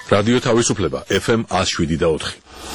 რადიო თავისუფლება FM 107.4.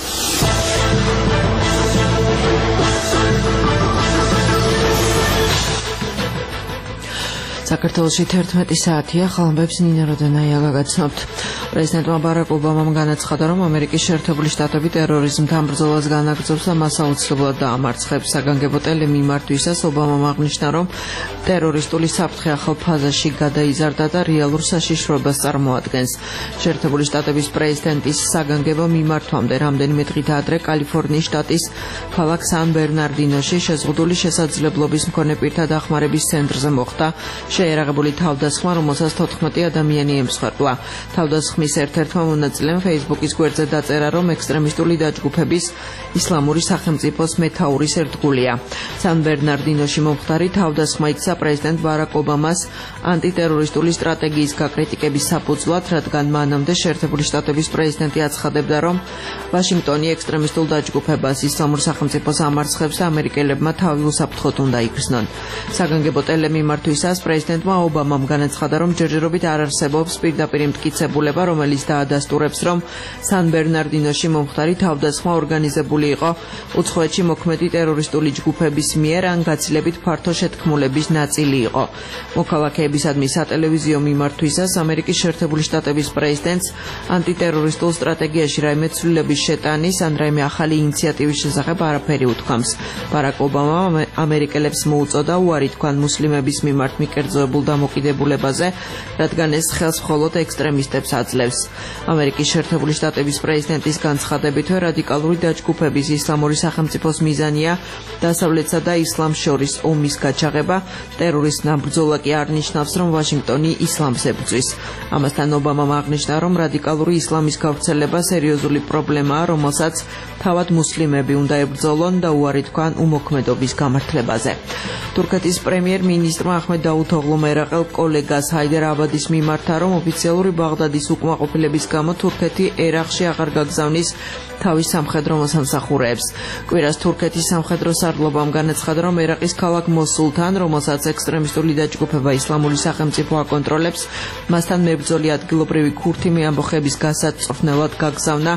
საქართველოში 11 საათია, ხალხებს ნინა როდენაია გაგაცნობთ. პრეზიდენტმა ბარაკ ობამამ განაცხადა, რომ ამერიკის შეერთებული შტატები ტერორიზმთან ბრძოლას განაგრძობს და მას აუცილებლად დაამარცხებს. საგანგებო ტელემიმართვისას ობამამ აღნიშნა, რომ ტერორისტული საფრთხე ახალ ფაზაში გადაიზარდა და რეალურ საშიშროებას წარმოადგენს. შეერთებული შტატების პრეზიდენტის საგანგებო მიმართვამდე რამდენიმე დღით ადრე კალიფორნიის შტატის ქალაქ სან ბერნარდინოში შეზღუდული შესაძლებლობის მქონე პირთა დახმარების ცენტრზე მოხდა შეერაღებული თავდასხმა, რომელსაც 14 ადამიანი ემსხვერპლა. თავდასხმის ერთ-ერთმა მონაწილემ Facebook-ის გვერდზე დაწერა, რომ ექსტრემისტული დაჯგუფების ისლამური სახელმწიფოს მეთაურის ერთგულია. სან ბერნარდინოში მომხდარი თავდასხმა იქცა პრეზიდენტ ბარაკ ობამას ანტიტერორისტული სტრატეგიის გაკრიტიკების საფუძვლად, რადგან მანამდე შეერთებული შტატების პრეზიდენტი აცხადებდა, რომ ვაშინგტონი ექსტრემისტულ დაჯგუფებას ისლამურ სახელმწიფოს ამარცხებს და ამერიკელებმა თავი უსაფრთხოდ უნდა იგრძნონ. საგანგებო ტელემიმართვისას პრეზიდენტმა ობამამ განაცხადა, რომ ჯერჯერობით არ არსებობს პირდაპირ მტკიცებულება, რომელიც დაადასტურებს, რომ სან ბერნარდინოში მომხდარი თავდასხმა ორგანიზებული იყო უცხოეთში მოქმედი ტერორისტული ჯგუფების მიერ, ან გაცილებით ფართო შეთქმულების ნაწილი იყო. მოქალაქეებისადმი სატელევიზიო მიმართვისას ამერიკის შეერთებული შტატების პრეზიდენტს ანტიტერორისტულ სტრატეგიაში რაიმე ცვლილების შეტანის ან რაიმე ახალი ინიციატივის შესახებ არაფერი უთქვამს. ბარაკ ობამამ ამერიკელებს მოუწოდა უარი თქვან მუსლიმების მიმართ მიკერძოებულ დამოკიდებულებაზე, რადგან ეს ხელს მხოლოდ ექსტრემისტებს აძლევს. ამერიკის შეერთებული შტატების პრეზიდენტის განცხადებით, რადიკალური დაჯგუფების ისლამური სახელმწიფოს მიზანია დასავლეთსა და ისლამს შორის ომის გაჩაღება. ტერორისტთან ბრძოლა კი არ ნიშნავს, რომ ვაშინგტონი ისლამს ებრძვის. ამასთან ობამამ აღნიშნა, რომ რადიკალური ისლამის გავრცელება სერიოზული პრობლემაა, რომელსაც თავად მუსლიმები უნდა ებრძოლონ და უარი თქვან უმოქმედობის გამართლებაზე. თურქეთის პრემიერ-მინისტრმა აჰმედ დაუთოღლუმ ერაყელ კოლეგას ჰაიდერ აბადის მიმართა, რომ ოფიციალური ბაღდადის უკმაყოფილების გამო თურქეთი ერაყში აღარ გაგზავნის თავის სამხედრო მოსამსახურეებს. კვირას თურქეთის სამხედრო სარდლობამ განაცხადა, რომ ერაყის ქალაქ მოსულთან, რომელსაც ექსტრემისტული დაჯგუფება ისლამური სახელმწიფო აკონტროლებს, მასთან მებრძოლი ადგილობრივი ქურთი მეამბოხების გასაწვრთნელად გაგზავნა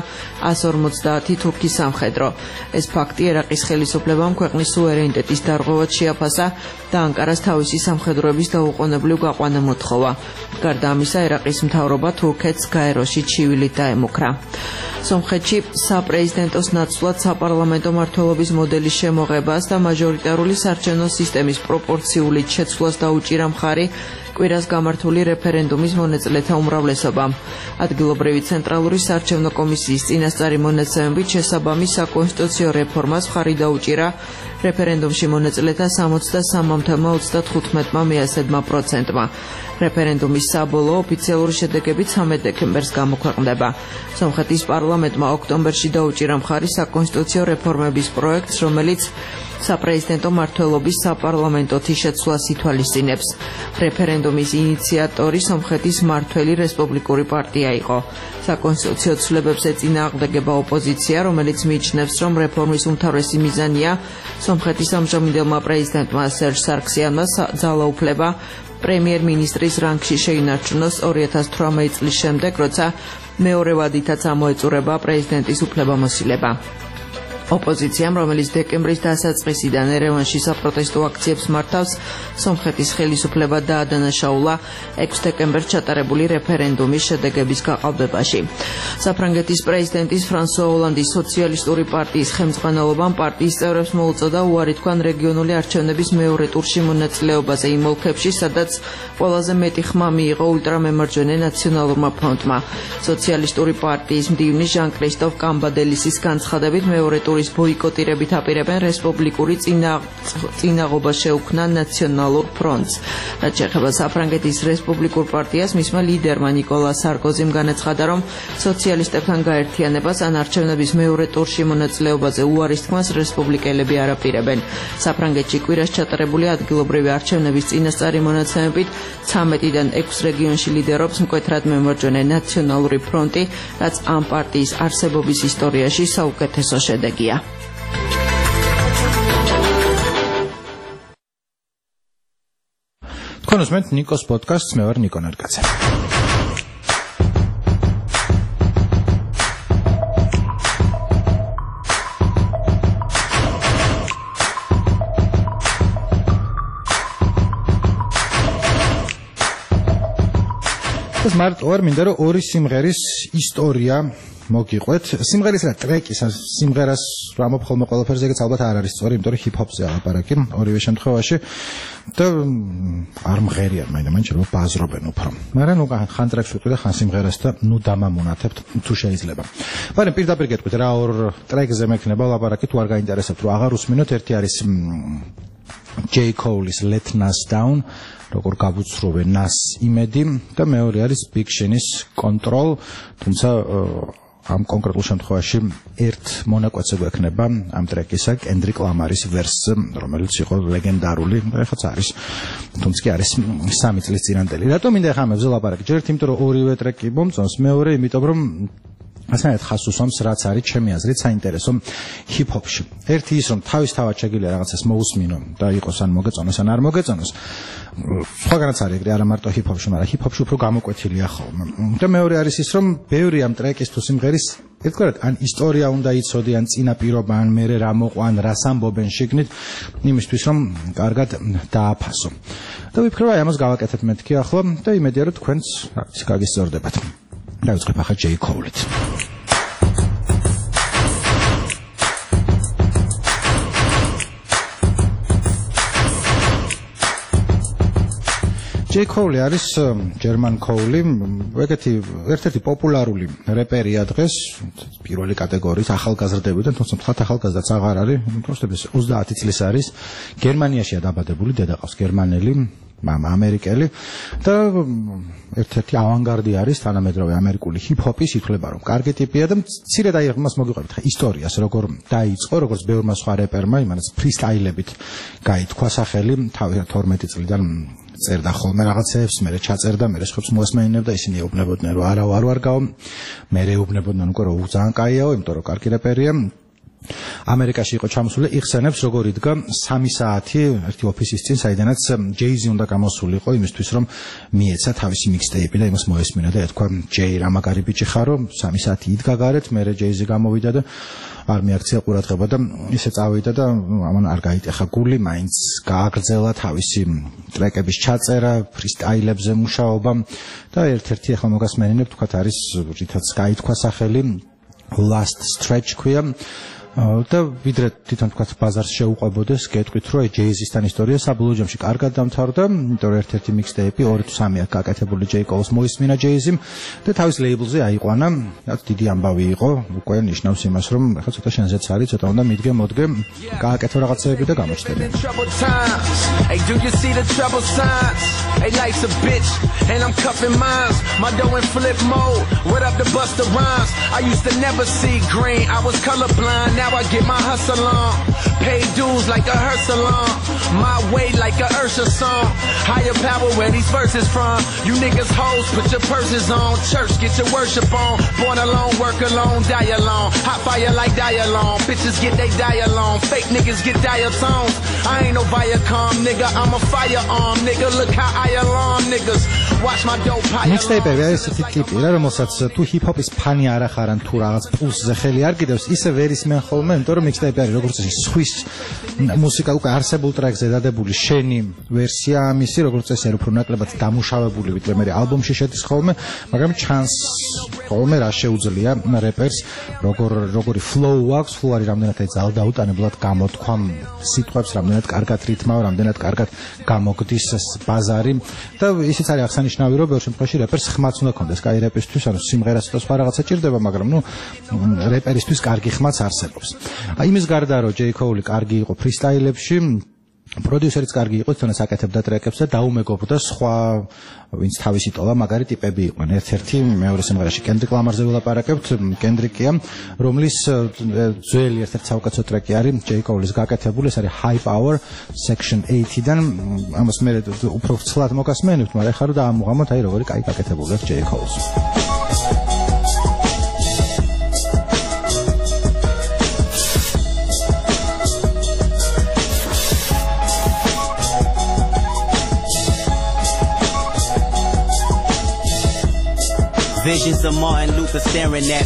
150 თურქის სამხედრო. ეს ფაქტი ერაყის ხელისუფლებამ ქვეყნის სუვერენიტეტის დარღვევად შეაფასა და ანკარას თავისი სამხედროების დაუყოვნებლივ გაყვანა მოთხოვა. გარდა ამისა, ერაყის მთავრობა თურქეთს გაეროში ჩივილით დაემუქრა. სომხეთში საპრეზიდენტოს ნაცვლად საპარლამენტო მმართველობის მოდელის შემოღებას და მაჟორიტარული საარჩევნო სისტემის პროპორციული შეცვლას დაუჭირა მხარი კვირას გამართული რეფერენდუმის მონაწილეთა უმრავლესობამ. ადგილობრივი ცენტრალური საარჩევნო კომისიის წინასწარი მონაცემებით შესაბამის საკონსტიტუციო რეფორმას მხარი დაუჭირა რეფერენდუმში მონაწილეთა 63,35%. რეფერენდუმის საბოლოო ოფიციალური შედეგები 13 დეკემბერს გამოქვეყნდება. სომხეთის პარლამენტმა ოქტომბერში დაუჭირა მხარი საკონსტიტუციო რეფორმების პროექტს, რომელიც საპრეზიდენტო მმართველობის საპარლამენტოთი შეცვლას ითვალისწინებს. რეფერენდუმის ინიციატორი სომხეთის მმართველი რესპუბლიკური პარტია იყო. საკონსტიტუციო ცვლილებებს ეწინააღმდეგება ოპოზიცია, რომელიც მიიჩნევს, რომ რეფორმის უმთავრესი მიზანია სომხეთის ამჟამინდელმა პრეზიდენტმა სერჟ სარქსიანმა ძალაუფლება პრემიერ-მინისტრის რანგში შეინარჩუნოს 2018 წლის შემდეგ, როცა მეორე ვადითაც ამოეწურება პრეზიდენტის უფლებამოსილება. ოპოზიციამ, რომელიც დეკემბრის დასაწყისიდან ერევანში საპროტესტო აქციებს მართავს, სომხეთის ხელისუფლება დაადანაშაულა 6 დეკემბერს ჩატარებული რეფერენდუმის შედეგების გაყალბებაში. საფრანგეთის პრეზიდენტის ფრანსუა ოლანდის სოციალისტური პარტიის ხელმძღვანელობამ პარტიის წევრებს მოუწოდა უარი თქვან რეგიონული არჩევნების მეორე ტურში მონაწილეობაზე იმ ოლქებში, სადაც ყველაზე მეტი ხმა მიიღო ულტრამემარჯვენე ნაციონალურმა ფრონტმა. სოციალისტური პარტიის მდივნის ჟან-კრისტოფ კამბადელისის განცხადებით მეორე ტურის ბოიკოტირებით აპირებენ რესპუბლიკური წინაღობა შეუქმნა ნაციონალურ ფრონტს. რაც შეეხება საფრანგეთის რესპუბლიკურ პარტიას, მისმა ლიდერმა ნიკოლა სარკოზიმ განაცხადა, რომ სოციალისტებთან გაერთიანებას ან არჩევნების მეორე ტურში მონაწილეობაზე უარის თქმას რესპუბლიკელები არ აპირებენ. საფრანგეთში კვირას ჩატარებული ადგილობრივი არჩევნების წინასწარი მონაცემებით 13-დან 6 რეგიონში ლიდერობს მკვეთრად მემარჯვენე ნაციონალური ფრონტი, რაც ამ პარტიის არსებობის ისტორიაში საუკეთესო შედეგია. თქვენ უსმენთ ნიკოს პოდკასტს, მე ვარ ნიკო ნარკაცე. ეს მარტო არ მინდა რომ ორი სიმღერის ისტორია მოგიყვეთ. სიმღერის და ტრეკის სიმღერას რა მოფხოლმე ყველაფერზე ეგეც ალბათ არ არის სწორი, იმიტომ რომ ჰიპ-ჰოპზე ალაპარაკი ორივე შემთხვევაში და არ მღერია მაინც რომ ბაზრობენ უფრო. მაგრამ ნუ ხან ტრეკს ვიტყვი და ხან სიმღერას და ნუ დამამონათებთ თუ შეიძლება. მაგრამ პირდაპირ გეტყვით რა ორ ტრეკზე მექნება ლაპარაკი თუ არ გაინტერესებთ რომ აღარ უსმინოთ. ერთი არის J. Cole-ის Let Nas Down, როგორ გავუცროვე Nas იმედი და მეორე არის Big Sean-ის Control, თუმცა ამ კონკრეტულ შემთხვევაში ერთ მონაკვეთზე გვექნება ამ ტრეკისა Kendrick Lamar-ის ვერსი, რომელიც იყო ლეგენდარული, ეხაც არის, თუმცა კი არის 3 წლის წინანდელი. რატომ მინდა ახლა ამებზე ლაპარაკი? ჯერთ იმიტომ რომ ორივე ტრეკი მომწონს, მეორე იმიტომ რომ ასეთ ხას უსვამს რაც არის ჩემი აზრით საინტერესო ჰიპ-ჰოპში. ერთი ის რომ თავისთავად შეგიძლია რაღაცას მოусმინო და იყოს ან მოგეწონოს ან არ მოგეწონოს. სხვაგანაც არის ეგრე, არა მარტო ჰიპ-ჰოპში, მაგრამ ჰიპ-ჰოპში უფრო გამოკვეთილია ხოლმე. და მეორე არის ის რომ ბევრი ამ ტრეკის თუ სიმღერის ერთგვარად ან ისტორია უნდა იცოდი, ან წინაპირობა, ან მერე რა მოყვან, რას ამბობენ შიგნით, იმისთვის რომ კარგად დააფასო. და ვიფიქრე აი ამას გავაკეთებ მეთქი ახლა და იმედია რომ თქვენც რაღაც გაგისწორდებათ. დავიწყებ ახლა J. Cole-ით. J. Cole არის German Cole, ერთ-ერთი პოპულარული რეპერია დღეს, პირველი კატეგორიის ახალგაზრდებიდან, თუმცა თქვათ ახალგაზრდაც აღარ არის, პროსტების 30 წლის არის, გერმანიაშია დაბადებული, დედა ყავს გერმანელი, მამა ამერიკელი და ერთ-ერთი ავანგარდი არის თანამედროვე ამერიკული ჰიპ-ჰოპის, ითვლება რომ კარგი ტიპია და მცირე დაიღმას მოგიყვებით ხა ისტორიას, როგორ დაიწყო, როგორც ბევრმა სხვა რეპერმა, იმანაც ფრისტაილებით გაითქვა სახელი, 12 წლიდან წერდა ხოლმე რაღაცებს, მერე ჩაწერდა, მერე სხვებს მოესმენინებდა, ისინი ეუბნებოდნენ რომ არა ვარ გაო, მერე ეუბნებოდნენ უკვე რომ ძალიან კაიაო, იმიტომ რომ კარგი რეპერია. ამერიკაში იყო ჩამოსული, იხსენებს როგორ იდგა 3 საათი ერთი ოფისის წინ, საიდანაც Jay-Z უნდა გამოსულიყო იმისთვის რომ მიეცა თავისი mixtape და იმას მოესმინა და ეთქვა Jay რა მაგარი ბიჭი ხარო, 3 საათი იდგა გარეთ, მერე Jay-Z გამოვიდა და არ მიაქცია ყურადღება და ისე წავიდა და ამან არ გაიტეხა გული, მაინც გააგრძელა თავისი ტრეკების ჩაწერა, ფრისტაილებზე მუშაობა და ერთ-ერთი ახლა მოგასმენინებ, თქვათ არის რითაც გაითქვა სახელი Last Stretch ქვია. და ვიდრე თვითონ თქვათ ბაზარს შეუყვებოდეს, გეტყვით რომ Jay-Z-სთან ისტორია საბოლოო ჯამში კარგად დამთავრდა, იმიტომ რომ ერთ-ერთი mixtape 2 თუ 3 აქ გაკეთებული J. Cole-ს მოისმინა Jay-Z და თავის ლეიბლზე აიყვანა, რაც დიდი ამბავი იყო, უკვე ნიშნავს იმას, რომ ახლა ცოტა შენზეც არის, ცოტა უნდა მიდგე, გააკეთო რაღაცეები და გამოჩნდება. Hey, do you see the trouble signs? Hey, life's a bitch, and I'm cuffing mines. My dough in flip mode. What up the Busta Rhymes? I used to never see green. I was colorblind. Now I get my hustle on. Pay dues like a hearse salon. My way like a Ursula song. Higher power where these verses from. You niggas hoes, put your purses on. Church, get your worship on. Born alone, work alone, die alone. Hot fire like dialone. Bitches get they die alone. Fake niggas get diatones. I ain't no Viacom, nigga. I'm a firearm, nigga. Look how I alarm niggas. Watch my dope pile. Mixtape-ები არის ესეთი ტიპი, რომელსაც თუ ჰიპ-ჰოპის ფანი არ ახარან თუ რაღაც პულსზე ხელი არ კიდევს, ისე ვერ ისმენ ხოლმე, იმიტომ რომ mixtape არის როგორც წესი სხვის მუსიკა უკვე არსებულ ტრეკზე დადებული შენი ვერსია ამისი, როგორც წესი არის უფრო ნაკლებად დამუშავებული, ვიდრე მე ალბომში შედის ხოლმე, მაგრამ ჩანს ხოლმე რა შეუძლია რეპერს, როგორი flow აქვს, flow არის რამდენად ძალდაუტანებლად გამოთქვა სიტყვებს, რამდენად კარგად რითმაო, რამდენად კარგად გამოგდის ბაზარი და ისიც არის აღსანიშნავი, რომ ბევრ შემთხვევაში რეპერს ხმაც უნდა ქონდეს, კაი რეპერისთვის, ანუ სიმღერას და სხვა რაღაცა ჭირდება, მაგრამ ნუ რეპერისთვის კარგი ხმაც არსებობს. იმის გარდა რომ J. Cole კარგი იყო ფრისტაილებში, პროდიუსერიც კარგი იყო, თუნდაც აკეთებდა ტრეკებს და დაუმეგობრდა სხვა ვინც თავისი ტოლა მაგარი ტიპები იყვნენ. ერთ-ერთი მეორე სიმღერაში Kendrick Lamar-ზე ვილაპარაკებთ, Kendrick-ია, რომლის ძველი ერთ-ერთი საუკეთესო ტრეკი არის J. Cole-ის გაკეთებული, ეს არის High Power Section 80-დან, ამას მე უფრო ცლად მოგასმენებთ, მაგრამ ეხლა რომ დაამუღამოთ, აი როგორი კაი გაკეთებული აქვს J. Cole-ს. Visions of Martin Luther staring at me.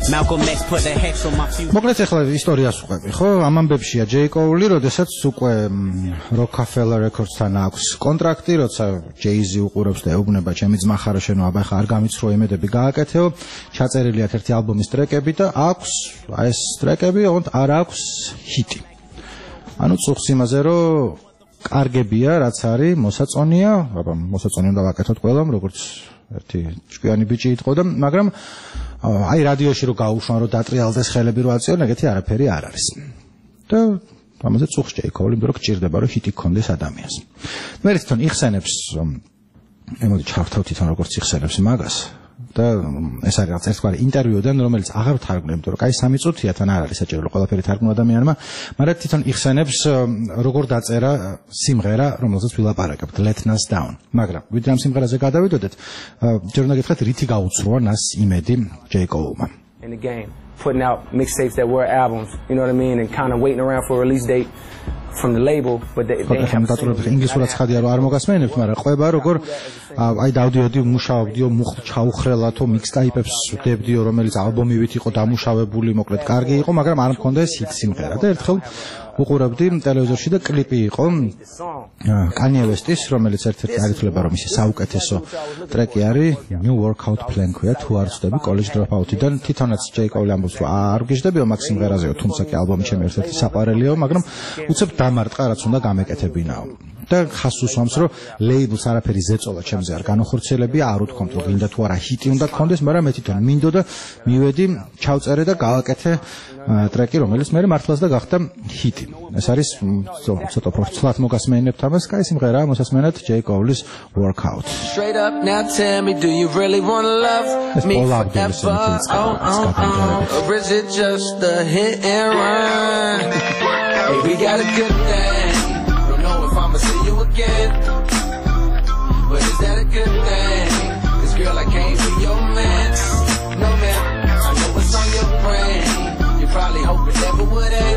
Malcolm X put a hex on my future. მოკლედ ახლა ისტორიას ვყვები, ხო? ამ ამბებშია ჯეი კოული, როდესაც უკვე Rockefeller Records-თან აქვს კონტრაქტი, როცა Jay-Z უყურებს და ეუბნება ჩემი ძმა ხარო შენო, აბა ხა არ გამიცრო იმედები გააკეთეო, ჩაწერილია ერთი ალბომის ტრეკები და აქვს ეს ტრეკები, ოღონდ არ აქვს ჰიტი. ანუ წუხს იმაზე, რომ კარგებია, რაც არის, მოსაწონია, აბა მოსაწონი უნდა ვაკეთოთ ყველამ, როგორც ერთი ჭკვიანი ბიჭი იყო და მაგრამ აი რადიოში რო გაუშვან, რომ დატრიალდეს ხელები რო აწიონ, ეგეთი არაფერი არ არის. და ამაზე წუხს ჯეი კოული, იმიტომ რომ გჭირდება, რომ ჰიტი გქონდეს ადამიანს. მე თვითონ იხსენებს, მოდი ჩავთავ თვითონ როგორც იხსენებს მაგას. და ეს არის რაღაც ერთგვარი ინტერვიუდან, რომელიც აღარ ვთარგმნებ, იმიტომ რომ კაი 3 წუთია თან არ არის საჭირო ყველაფერი თარგმნო ადამიანმა, მაგრამ თვითონ იხსენებს როგორ დაწერა სიმღერა, რომელსაც ვილაპარაკებთ, Let Us Down. მაგრამ ვიდრე ამ სიმღერაზე გადავიდოდეთ, ჯერ უნდა გითხრათ რითი გაუცროა მას იმედი ჯეი კოულმა. In the game, putting out mixtapes that were albums, you know what I mean, and kind of waiting around for a release date from the label, but they have ინგლისურად ხადია რომ არ მოგასმენებთ, მაგრამ ყვება როგორ აი დავდიოდი მუშაობდიო ჩაუხრელათო მიქსტაიპებს ვდებდიო, რომელიც ალბომივით იყო დამუშავებული, მოკლედ კარგი იყო, მაგრამ არ მქონდა ეს ჰიტ სიმღერა და ერთხელ უყურებდი ტელევიზორში და კლიპი იყო Kanye West-ის, რომელიც ერთ-ერთი არ ითვლება რომ ის საუკეთესო ტრეკი არის New Workout Plan ქვია, თუ არ ვწდები College Dropout-დან, თვითონაც ჯეი კოული ამბობს რომ არ გიждდებიო მაგ სიმღერაზეო, თუმცა კი ალბომი ჩემი ერთ-ერთი საყვარელიაო, მაგრამ უცებ დამარტყა რაც უნდა გამეკეთებინაო. და ხას უსვამს რომ ლეიბლს არაფერი ზეწოლა ჩემზე არ განახორციელებია, არ უთქვამთ რომ გინდა თუ არა ჰიტი უნდა გქონდეს, მაგრამ მე თვითონ მინდოდა მივედი, ჩავწერე და გავაკეთე ტრეკი, რომელიც მე მართლაც და გახდა ჰიტი. ეს არის ცოტა პროფესიულად მოგასმენებთ ამას, კაი სიმღერაა, მოსასმენად ჯეი კოულის Workout. Straight up now tell me, do you really want to love me forever? Or is it just a hit and run? Hey, we got a good thing. Don't know if I'ma see you again, but is that a good thing? 'Cause girl, I can't be your man. No man, I know what's on your brain. You probably hope it never would end.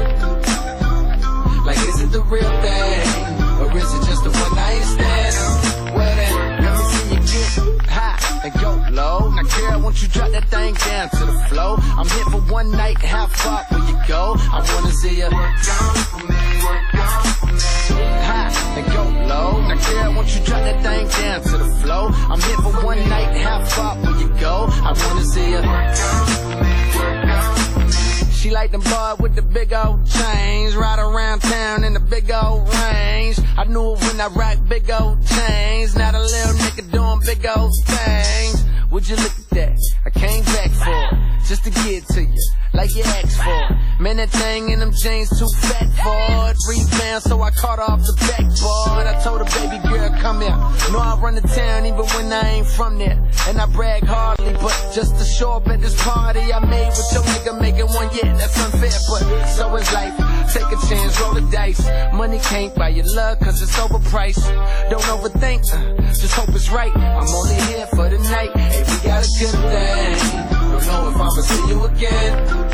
Like, is it the real thing, or is it just a one night stand? Well then, let me see you get high and go low. Now girl, won't you drop that thing down to the floor? I'm here for one night, how far will you go? I wanna see you work down for me, high and go low. Now girl, won't you drop that thing down to the floor? I'm here for one night, how far will you go? I wanna see you work down for me. She like them boys with the big old chains, ride around town in the big old range. I knew it when I rock big old chains, not a little nigga doing big old things. Would you look at that? I came back for it, just to get to you, like you asked for. Man, that thing in them jeans too fat for it. Rebound, so I caught off the backboard. I told her, baby girl, come here. Know I run the town even when I ain't from there, and I brag hardly, but just to show up at this party I made with your nigga, making one, yeah, that's unfair, but so is life. Take a chance, roll the dice. Money can't buy your love, 'cause it's overpriced. Don't overthink, just hope it's right. I'm only here for the night. Hey, we got a good thing. Don't know if I'ma see you again,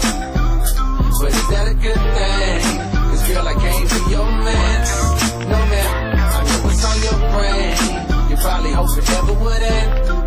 but is that a good thing? 'Cause girl, I can't be your man. No man, I know what's on your brain. You probably hope it never would end.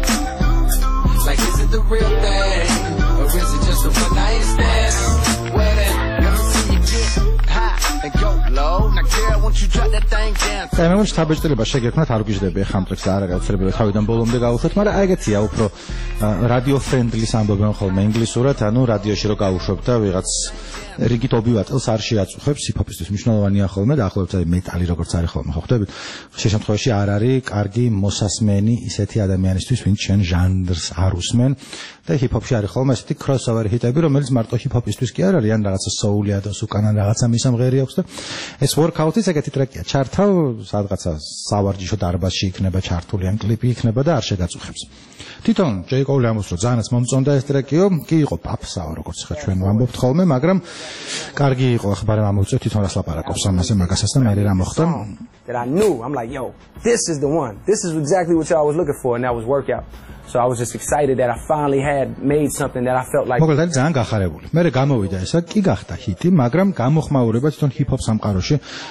Like, is it the real thing, or is it just a one night stand? Well then, let me see you get high and go low. Now girl, won't you drop that thing down? და მე მგონი თაბეჭდილება შეგექმნათ, არ გიждები ახლა ამ ტრეკს და არ გაუცრებია თავიდან ბოლომდე გავუშვათ, მაგრამ აი ეგეთია უფრო რადიო ფრენდლის ამბობენ ხოლმე ინგლისურად, ანუ რადიოში რო გავუშვებ და ვიღაც რიგით ობივატელს არ შეაწუხებს, ჰიპ-ჰოპისთვის მნიშვნელოვანია ხოლმე და ახლობთ აი მეტალი როგორც არის ხოლმე, ხო ხვდებით? ხშირ შემთხვევაში არ არის კარგი მოსასმენი ისეთი ადამიანისთვის, ვინც შენ ჟანრს არ უსმენ და ჰიპ-ჰოპში არის ხოლმე ესეთი crossover ჰიტები, რომელიც მარტო ჰიპ-ჰოპისთვის კი არ არის, ან რაღაცა soul-ია და უკანან რაღაცა მისამღერი აქვს და ეს workout-ის ეგეთი ტრეკია. ჩართავ სადღაცა სავარჯიშო დარბაზში იქნება ჩართული, ან კლიპი იქნება და არ შეგაწუხებს. თვითონ ჯეი კოული ამბობს, რომ ძალიანაც მომწონდა ეს ტრეკიო, კი იყო პაპსაო, როგორც ხა ჩვენ ვამბობთ ხოლმე, მაგრამ კარგი იყო, ახლა ამოვწევ თვითონ რას ლაპარაკობს ამაზე მაგასაც და მე რა მოხდა. That I knew, I'm like, yo, this is the one. This is exactly what y'all was looking for, and that was Workout. So I was just excited that I finally had made something that I felt like. მოკლედ ძალიან გახარებული. მე გამოვიდა ესა, კი გახდა ჰიტი, მაგრამ გამოხმაურება თვითონ ჰიპ-ჰოპ სამყაროში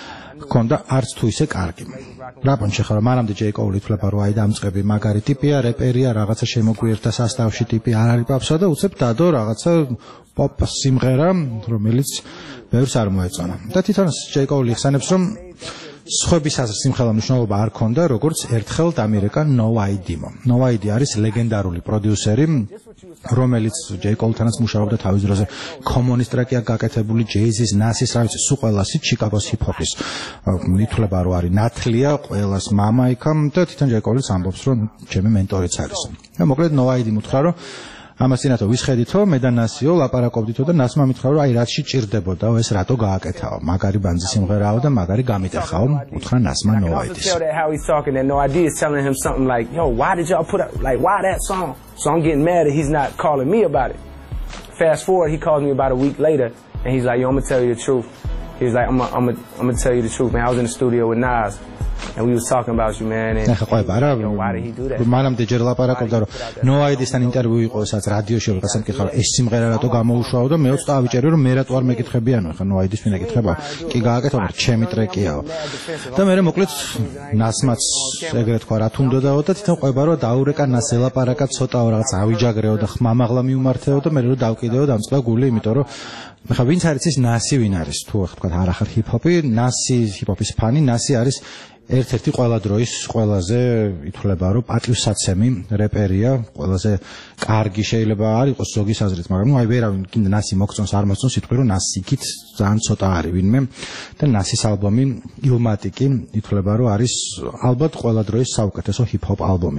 ჰქონდა არც თუ ისე კარგი. რა პონჩი ხარ, მანამდე ჯეი კოული ითვლება რომ აი დამწყები მაგარი ტიპია, რეპერია, რაღაცა შემოგვიერთა სასტავში ტიპი არ არის პაპსა და უცებ დადო რაღაცა პოპ სიმღერა, რომელიც ბევრს არ მოეწონა. და თვითონ ჯეი კოული იხსენებს რომ სხვების აზრით სიმღერა მნიშვნელობა არ ქონდა, როგორც ერთხელ დამირეკა No ID-მო. No ID არის ლეგენდარული პროდიუსერი, რომელიც ჯეი კოულთანაც მუშაობდა თავის დროზე. Common's ტრეკია გაკეთებული, Jay-Z's, Nas-ის, რა ვიცი, სულ ყველასი ჩიკაგოს ჰიპ-ჰოპის მითვლება რომ არის ნათლია, ყველას მამა იქა და თვითონ ჯეი კოულიც ამბობს რომ ჩემი მენტორიც არის. და მოკლედ No ID მუთხრა რომ ამას წინათო ვისხედითო, მე და ნასიო ლაპარაკობდითო და ნასმა მითხრა რომ აი რატში ჭირდებოდა ეს რატო გააკეთაო. მაგარი ბანძი სიმღერაო და მაგარი გამიტეხაო, უთხრა ნასმა No ID-ს. How he's talking that No ID is telling him something like, "Yo, why did y'all put up like why that song?" So I'm getting mad that he's not calling me about it. Fast forward, he calls me about a week later and he's like, "Yo, I'm going to tell you the truth." He was like, I'm going to tell you the truth, man. I was in the studio with Nas. And we was talking about you, man. And why did he do that? მანამდე ჯერ ლაპარაკობდა რომ No ID-სთან ინტერვიუ იყო, სადაც რადიოში რაღაცა მკითხა, ეს სიმღერა რატო გამოუშვაო და მეც დავიჭერი რომ მე რატო არ მეკითხებიანო, ხა No ID-ს ვინ ეკითხება? კი გააკეთო, მაგრამ ჩემი ტრეკიაო. და მე მოკლედ ნასმაც ეგრეთ თქვა რა თუნდოდაო და თვითონ ყვება რომ დაურეკა ნას ელაპარაკა ცოტაო რაღაც ავიჯაგრეო და ხმამაღლა მიუმართეო და მე რომ დავკიდეო დამწყდა გული, იმიტომ რომ ხა ვინც არის ის ნასი ვინ არის? თუ ახლა თქვა არ ახარ ჰიპ-ჰოპი, ნასი ჰიპ-ჰოპის ფანი, ნასი არის ერთ-ერთი ყველა დროის ყველაზე ითვლება რომ პატივსაცემი რეპერია, ყველაზე კარგი შეიძლება არ იყოს ზოგის აზრით, მაგრამ ნუ აი ვერავინ კიდე ნასი მოგწონს არ მოწონს, იტყვი რომ ნასიკით ძალიან ცოტა არის ვინმე და ნასის ალბომი ილმატიკი ითვლება რომ არის ალბათ ყველა დროის საუკეთესო ჰიპ-ჰოპ ალბომი.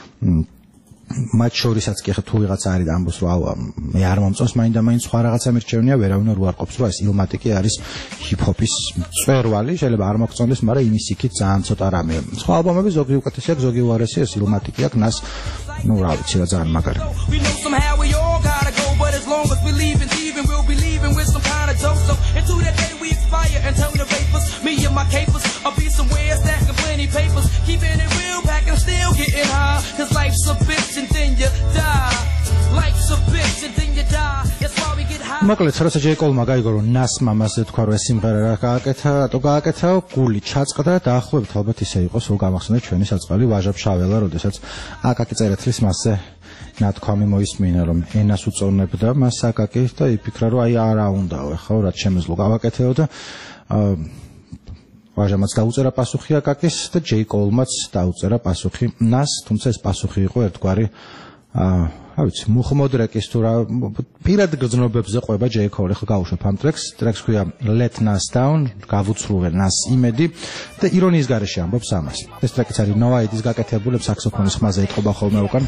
მათ შორისაც კი ხა თუ ვიღაცა არის და ამბობს რომ მე არ მომწონს მაინდა-მაინც სხვა რაღაცა მერჩევნია, ვერავინ არ უარყოფს რომ ეს ილმატიკი არის ჰიპ-ჰოპის წვერვალი, შეიძლება არ მოგწონდეს, მაგრამ იმის იქით ძალიან ცოტა რამე. სხვა ალბომები ზოგი უკეთესი აქვს, ზოგი უარესი, ეს ილმატიკი აქვს, ნას ნუ რა ვიცი რა ძალიან მაგარი. And tell the vapors, me and my capers, I'll be somewhere stacking plenty papers, keeping it real, packing still getting high, cause life's a bitch and then you die, life's a bitch and then you die, that's why we get high. მოკლედ, როცა ჯეი კოლმა გაიგო რომ ნასმა მასე თქვა რომ ეს სიმღერა რა გააკეთა, რატო გააკეთაო, გული ჩაწყდა და დაახლოებით ალბათ ისე იყო, სულ გამახსენეთ ჩვენი საწყალი ვაჟა ფშაველა, როდესაც აკაკი წერეთლის მასზე ნათქვამი მოისმინა რომ ენას უწონებდა მას აკაკი და იფიქრა რომ აი არა უნდაო, ხო, რაც შემეძლო გავაკეთეო და ვაჟამაც დაუწერა პასუხი აკაკის და ჯეი კოულმაც დაუწერა პასუხი ნას, თუმცა ეს პასუხი იყო ერთგვარი რა ვიცი, მუხმოდრეკის თუ რა პირად გრძნობებზე ყვება ჯეი კოული, ხო გაუშვებ ამ ტრეკს ქვია Let Nas Down, გავუცრუვე ნას იმედი და ირონიის გარეშე ამბობს ამას. ეს ტრეკიც არის No ID-ს გაკეთებული, საქსოფონის ხმაზე ეთყობა ხოლმე უკან.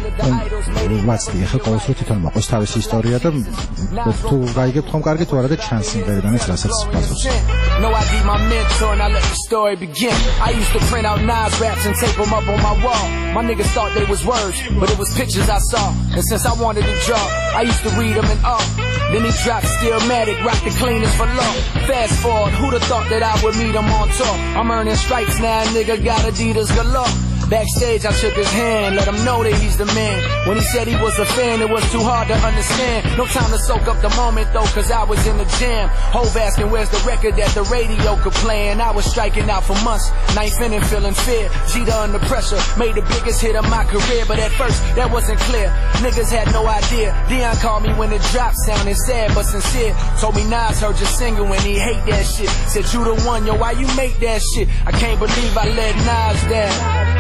ვაცდი, ახლა ყოველთვის რომ თვითონ მოყოს თავისი ისტორია და თუ გაიგებთ ხომ კარგი თუ არა და ჩანს იმერიდანაც რასაც პასუხს. No ID my mentor and I let the story begin. I used to print out Nas raps and tape them up on my wall. My niggas thought they was words, but it was pictures I saw. And since I wanted to draw, I used to read them in art. Then he dropped Stillmatic, rock the cleanest for long. Fast forward, who'd have thought that I would meet him on tour? I'm earning stripes now, nigga, got Adidas galore. Backstage, I shook his hand, let him know that he's the man. When he said he was a fan, it was too hard to understand. No time to soak up the moment though, cause I was in the jam. Hove asking where's the record that the radio could play, and I was striking out for months. Ninth inning, feeling fear. Jeter under pressure, made the biggest hit of my career, but at first that wasn't clear. Niggas had no idea. Dion called me when it dropped, sounding sad but sincere. Told me Nas heard you singing when he hate that shit. Said you the one, yo, why you make that shit? I can't believe I let Nas down.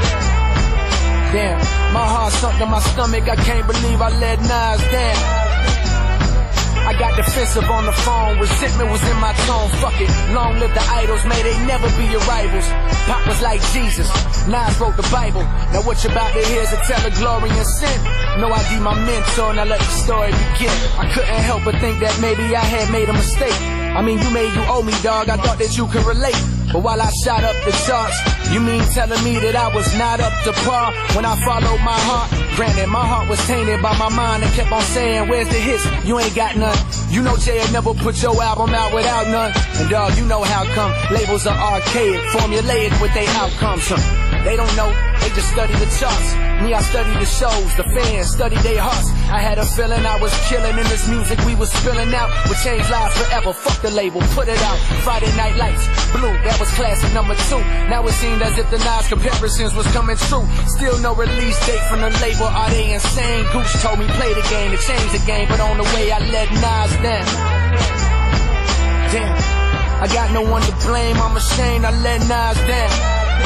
Damn, my heart sunk to my stomach, I can't believe I let Nas down. I got defensive on the phone, resentment was in my tone, fuck it. Long live the idols, may they never be your rivals. Pop was like Jesus, Nas wrote the Bible. Now what you about to hear is a tell of glory and sin. No ID my mentor, now let the story begin. I couldn't help but think that maybe I had made a mistake. I mean, you owe me, dog, I thought that you could relate. But while I shot up the charts, you mean telling me that I was not up to par when I followed my heart? Granted, my heart was tainted by my mind and kept on saying, where's the hits? You ain't got none. You know Jay had never put your album out without none. And dog, you know how come labels are archaic, formulaic with their outcomes. They don't know They just study the charts. Me, I study the shows, the fans study their hearts. I had a feeling I was killing in this music we was spilling out. Would change lives forever, fuck the label, put it out. Friday Night Lights, Blue, that was classic number 2. Now it seemed as if the Nas comparisons was coming true. Still no release date from the label, are they insane? Goose told me play the game to change the game, but on the way I let Nas down. Damn, I got no one to blame, I'm ashamed I let Nas down.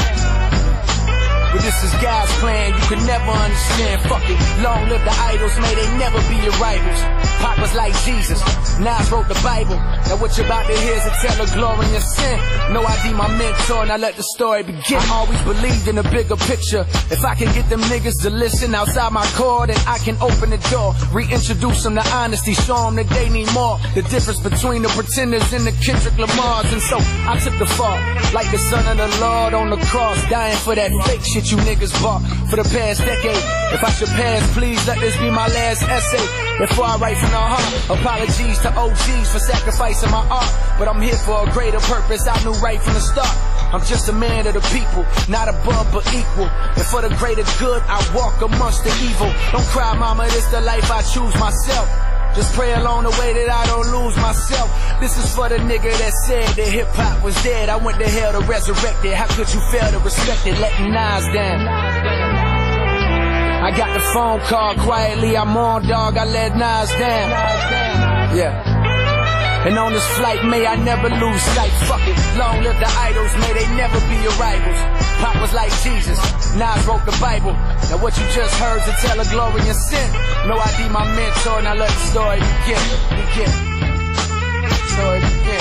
But this is God's plan, you could never understand. Fuck it, long live the idols, may they never be your rivals. Pop was like Jesus, Nas wrote the Bible. Now what you're about to hear is a tale of glory and sin. No ID my mentor, now let the story begin. I always believed in a bigger picture. If I can get them niggas to listen outside my core, then I can open the door. Reintroduce them to honesty, show them that they need more. The difference between the pretenders and the Kendrick Lamars. And so I took the fall, like the son of the Lord on the cross, dying for that fake shit you niggas bought for the past decade. If I should pass, please let this be my last essay. Before I write from the heart, apologies to OGs for sacrificing my art. But I'm here for a greater purpose, I knew right from the start. I'm just a man of the people, not above but equal. And for the greater good, I walk amongst the evil. Don't cry, mama, this the life I choose myself. Just pray along the way that I don't lose myself. This is for the nigga that said that hip-hop was dead. I went to hell to resurrect it. How could you fail to respect it, letting Nas down? I got the phone call quietly, I'm on, dog, I let Nas down. Yeah. And on this flight, may I never lose sight. Fuck it, long live the idols, may they never be your rivals. Pop was like Jesus, Nas wrote the Bible. Now what you just heard's a tale of glory and sin. No ID my mentor, now let the story begin. Story begin.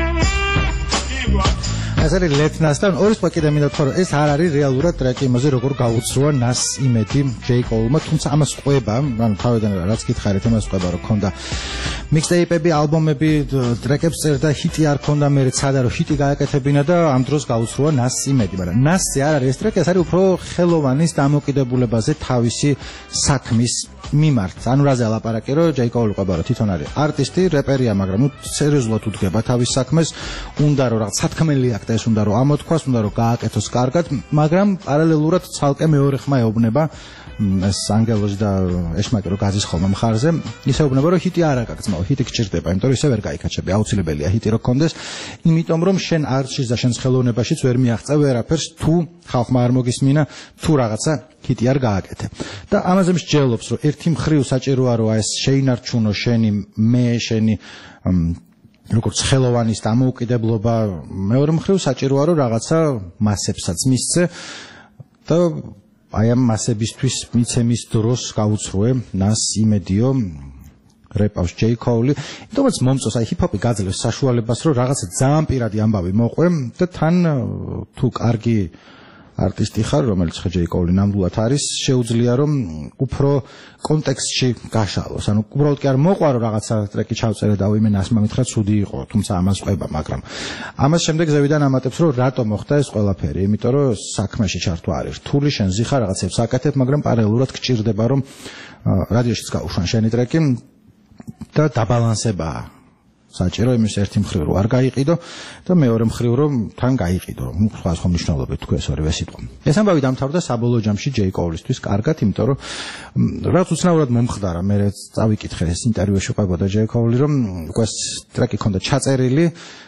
ეს არის ლეთნასთან ორი სხვა კიდე მინდა თქვა რომ ეს არ არის რეალურად ტრეკი იმაზე როგორ გაუცროა Nas იმედი J Cole-მა, თუმცა ამას ყვება, ანუ თავიდან რაც გითხარით იმას ყვება რომ ქონდა mixtape-ები, ალბომები, ტრეკებს წერდა, ჰიტი არ ქონდა, მერე ცადა რომ ჰიტი გააკეთებინა და ამ დროს გაუცროა Nas იმედი, მაგრამ Nas-ზე არ არის ეს ტრეკი, ეს არის უფრო ხელოვანის დამოკიდებულებაზე თავისი საქმის მიმართ. ანუ რაზე ალაპარაკე რომ J Cole ყვება რომ თვითონ არის არტისტი, რეპერია, მაგრამ ნუ სერიოზულად უდგება თავის საქმეს, უნდა რომ რაღაც სათქმელი აქ ეს უნდა რომ ამოთქვას, უნდა რომ გააკეთოს კარგად, მაგრამ პარალელურად ცალკე მეორე ხმა ეუბნება ეს ანგელოზი და ეშმაკი რო გაზის ხოლმე მხარზე, ისე ეუბნება რომ ჰიტი არ აკაცმაო, ჰიტი გჭირდება, იმიტომ რომ ისე ვერ გაიქაჩები, აუცილებელია ჰიტი რო გქონდეს, იმიტომ რომ შენ არჩის და შენ ხელოვნებაშიც ვერ მიაღწევ ვერაფერს, თუ ხალხმა არ მოგისმინა, თუ რაღაცა ჰიტი არ გააკეთე. და ამაზე მსჯელობს რომ ერთი მხრივ საჭიროა რომ ეს შეინარჩუნო შენი შენი როგორც ხელოვანის დამოუკიდებლობა, მეორე მხრივ საჭიროა რომ რაღაცა მასებსაც მისცე და აი ამ მასებისთვის მიცემის დროს გაუცროე Nas იმედიო რეპავს J Cole, თუმცა მომწონს აი ჰიპ-ჰოპი გაძლევს საშუალებას რომ რაღაცა ძალიან პირადი ამბავი მოყვე და თან თუ კარგი არტისტი ხარ, რომელიც ხა J Cole ნამდვილად არის, შეუძლია რომ უფრო კონტექსტში გაშალოს. ანუ უბრალოდ კი არ მოყვარო რაღაცა ტრეკი ჩავწერე და ვიმე Nas-მა მითხრა ცუდი იყო, თუმცა ამას ყვება, მაგრამ ამას შემდეგ ზევიდან ამატებს რომ რატო მოხდა ეს ყველაფერი, იმიტომ რომ საქმეში ჩართვა არის რთული, შენ ზიხარ რაღაცებს აკეთებ, მაგრამ პარალელურად გჭირდება რომ რადიოშიც გაუშვან შენი ტრეკი და დაბალანსებაა. საჭირო იმის ერთი მხრივ რომ არ გაიყიდო და მეორე მხრივ რომ თან გაიყიდო. ნუ სხვა მნიშვნელობით თქვი ეს ორივე სიტყვა. ეს ამბავი დამთავრდა საბოლოო ჯამში J Cole-ისთვის კარგად, იმიტომ რომ რაც უცნაურად მომხდარა, მე წავიკითხე ეს ინტერვიუში ყვებოდა J Cole რომ უკვე ტრეკი ქონდა ჩაწერილი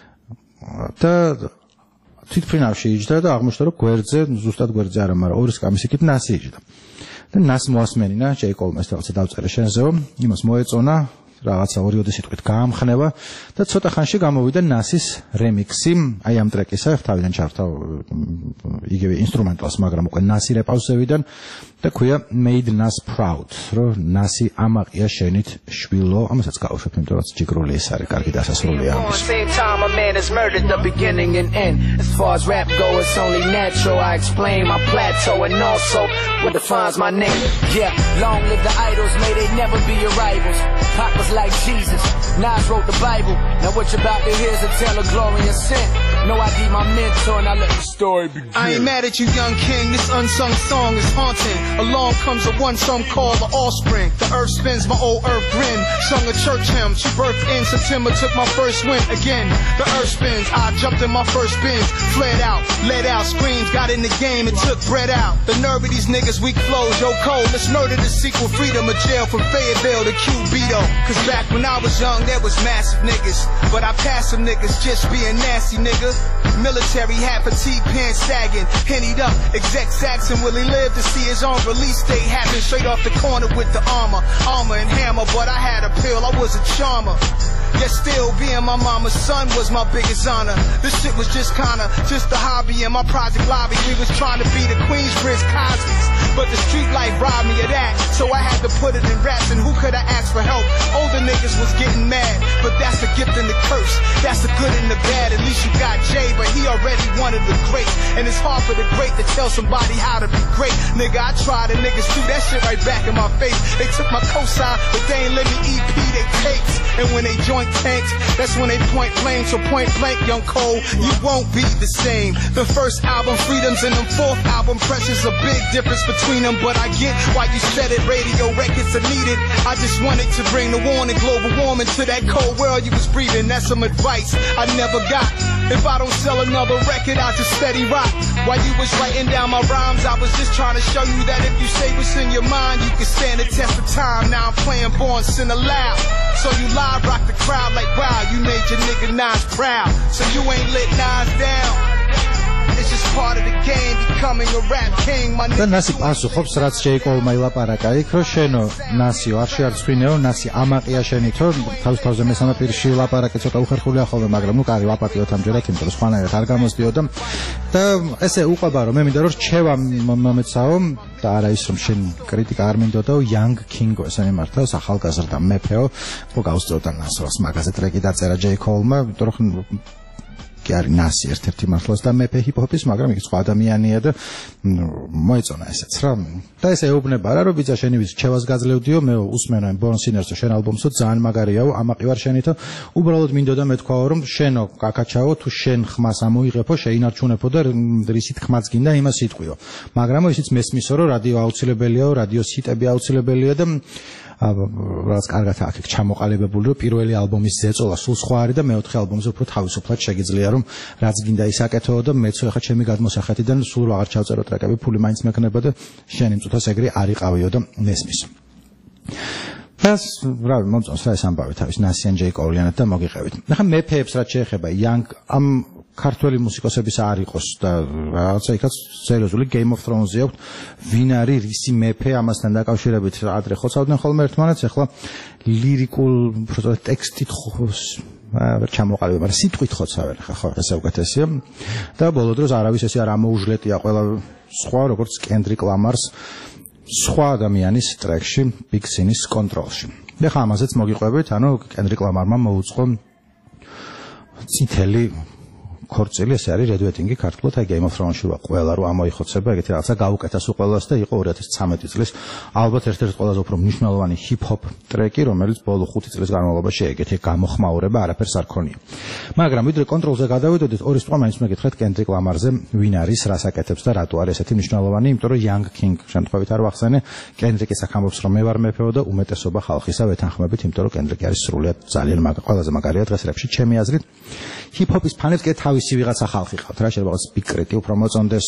და თვითფრინავში იჯდა და აღმოჩნდა რომ გვერდზე, ზუსტად გვერდზე არა, მაგრამ ორი სკამისიქით Nas იჯდა. და Nas მოასმენინა J Cole-ს რაღაცა დავწერე შენზეო, იმას მოეწონა რაღაცა ორიოდე სიტყვით გაამხნევა და ცოტა ხანში გამოვიდა Nas-ის რემიქსი აი ამ ტრეკისა, თავიდან ჩავრთავ იგივე ინსტრუმენტალს, მაგრამ უკვე Nas-ი რეპავს ზევიდან და ქვია Made Nas Proud, რომ Nas-ი ამაყია შენით შვილო, ამასაც გავუშვებ, იმიტომ რომ ჯიგრული ეს არის, კარგი დასასრულია ამის. Same time a man has murdered the beginning and end. As far as rap go, it's only natural. I explain my plateau and also what defines my name. Yeah, long live the idols, may they never be your rivals. Pop was like Jesus, Nas wrote the Bible. Now what you're about to hear is a tale of glory and sin. No, I need my mentor and I let the story begin. I ain't mad at you, young king. This unsung song is haunting. Along comes a one song called The Offspring. The earth spins, my old earth grin. Sung a church hymn. She birthed in September, took my first win. Again, the earth spins. I jumped in my first binge. Fled out, let out, screams. Got in the game and took bread out. The nerve of these niggas, weak flows. Yo, cold, let's murder the sequel. Freedom of jail from Fayetteville to QBito. Cause back when I was young, there was massive niggas. But I passed some niggas just being nasty, nigga. Military hat, fatigue pants sagging. Hennied up, exec Saxon. Will he live to see his own release date happen? Straight off the corner with the armor and hammer. But I had a pill, I was a charmer. Yet still being my mama's son was my biggest honor. This shit was just a hobby in my project lobby. We was trying to be the Queensbridge Cosby's, but the street life robbed me of that. So I had to put it in raps, and who could I ask for help? Older niggas was getting mad, but that's the gift and the curse. That's the good and the bad. At least you got Jay, but he already one of the greats. And it's hard for the great to tell somebody how to be great. Nigga, I tried, and niggas threw that shit right back in my face. They took my cosign, but they ain't let me EP they takes. And when they joint tanks, that's when they point blank. So point blank, young Cole, you won't be the same. The first album, Freedoms, and the fourth album, Pressure's a big difference between them. But I get why you said it, radio records are needed. I just wanted to bring the warning, global warming to that cold world you was breathing. That's some advice I never got. If I don't sell another record, I just steady rock. While you was writing down my rhymes, I was just trying to show you that if you say what's in your mind, you can stand the test of time. Now I'm playing Born Sinner loud. So you live rock the crowd like wow, you made your nigga Nas proud. So you ain't let Nas down. It's just part of the game, becoming a rap king, my nigga. და ნასი პასუხობს, რაც შეიკოლმა ილაპარაკა იქ, რომ შენო ნასიო არ შეარწვინეო, ნასი ამაყია შენითო, თავის-თავზე მესამე პირში ილაპარაკე ცოტა უხერხულია ხოლმე, მაგრამ ნუ კარი ვაპატიოთ ამჯერად, იმიტომ რომ სხვანაირად არ გამოსდიოდა. და ესე უყვება რომ მე მინდა რომ რჩევა მომეცაო და არა ის რომ შენ კრიტიკა არ მინდოდაო, Young King-ო ესენი მართავს, ახალგაზრდა მეფეო, ხო გავუსწრებდა ნასოს მაგაზე ტრეკი დაწერა J. Cole-მა, იმიტომ რომ კი არის ნასი ერთ-ერთი მართლაც და მეფე ჰიპ-ჰოპის, მაგრამ იგი სხვა ადამიანია და მოეწონა ესეც რა. და ესე ეუბნება რა, რომ ბიძა შენი ვის რჩევას გაძლევდიო, მე უსმენო იმ Born Sinners-ო შენ ალბომსო, ძალიან მაგარიაო, ამაყივარ შენითო. უბრალოდ მინდოდა მეთქვაო, რომ შენო გაკაჩაო, თუ შენ ხმას ამოიღებო, შეინარჩუნებო და რისი თქმაც გინდა, იმას იტყვიო. მაგრამ ისიც მესმისო, რომ რადიო აუცილებელიაო, რადიოს ჰიტები აუცილებელია და რაც კარგად აქ ჩამოყალიბებული, რომ პირველი ალბომის ზეწოლა სულ სხვა არის და მეოთხე ალბომზე უფრო თავისუფლად შეგიძლია რომ რაც გინდა ისაკეთო და მეცო ახლა ჩემი გადმოსახეთიდან სულ აღარ ჩავწერო ტრეკები, ფული მაინც მექნება და შენი მწუთას ეგრე არ იყავიო და მესმისო. ეს რავი მომწონს რა ეს ამბავი თავის ნასიან J. Cole-იანად და მოგიყევით. ახლა მეფეებს რაც შეეხება Young ამ ქართველი მუსიკოსების არ იყოს და რაღაცა იქაც სერიოზული Game of Thrones-ი აქვს, ვინ არის რისი მეფე ამასთან დაკავშირებით ადრე ხოცავდნენ ხოლმე ერთმანეთს, ახლა ლირიკულ ტექსტით ვერ ჩამოყალიბე, მაგრამ სიტყვით ხოცავენ ხო ესე უკეთესია და ბოლო დროს არავის ესე არ ამოუჟლეტია ყველა სხვა როგორც Kendrick Lamar-ს სხვა ადამიანის ტრეკში Big Sin-ის კონტროლში. და ხა ამაზეც მოგიყვებით, ანუ Kendrick Lamar-მა მოუწყო წითელი ქორწილი, ეს არის Red Wedding-ი ქართულად, აი Game of Thrones-ში ყველა რო ამოიხოცება, ეგეთი რაღაცა გაუკეთეს უყველას და იყო 2013 წლის ალბათ ერთ-ერთი ყველაზე უფრო მნიშვნელოვანი hip-hop ტრეკი, რომელიც ბოლო 5 წლის განმავლობაში ეგეთი გამოხმაურება არაფერს არ ქონია. მაგრამ ვიდრე კონტროლზე გადავიდოდით, ორი სიტყვა მაინც მეკითხეთ Kendrick Lamar-ზე, ვინ არის, რას აკეთებს და რატო არის ესეთი მნიშვნელოვანი, იმიტომ რომ Young King შემთხვევით არ ვახსენე, Kendrick-ის ახამობს რომ მე ვარ მეფეო და უმეტესობა ხალხისა ვეთანხმებით, იმიტომ რომ Kendrick არის სრულიად ძალიან ყველაზე მაგარია დღეს რეპში, ჩემი აზრით. Hip-hop-ის ფანებს კი თავისი ვიღაცა ხალხი ყავთ რა, შეიძლება რაღაც Big Crit-ი უფრო მოწონდეს,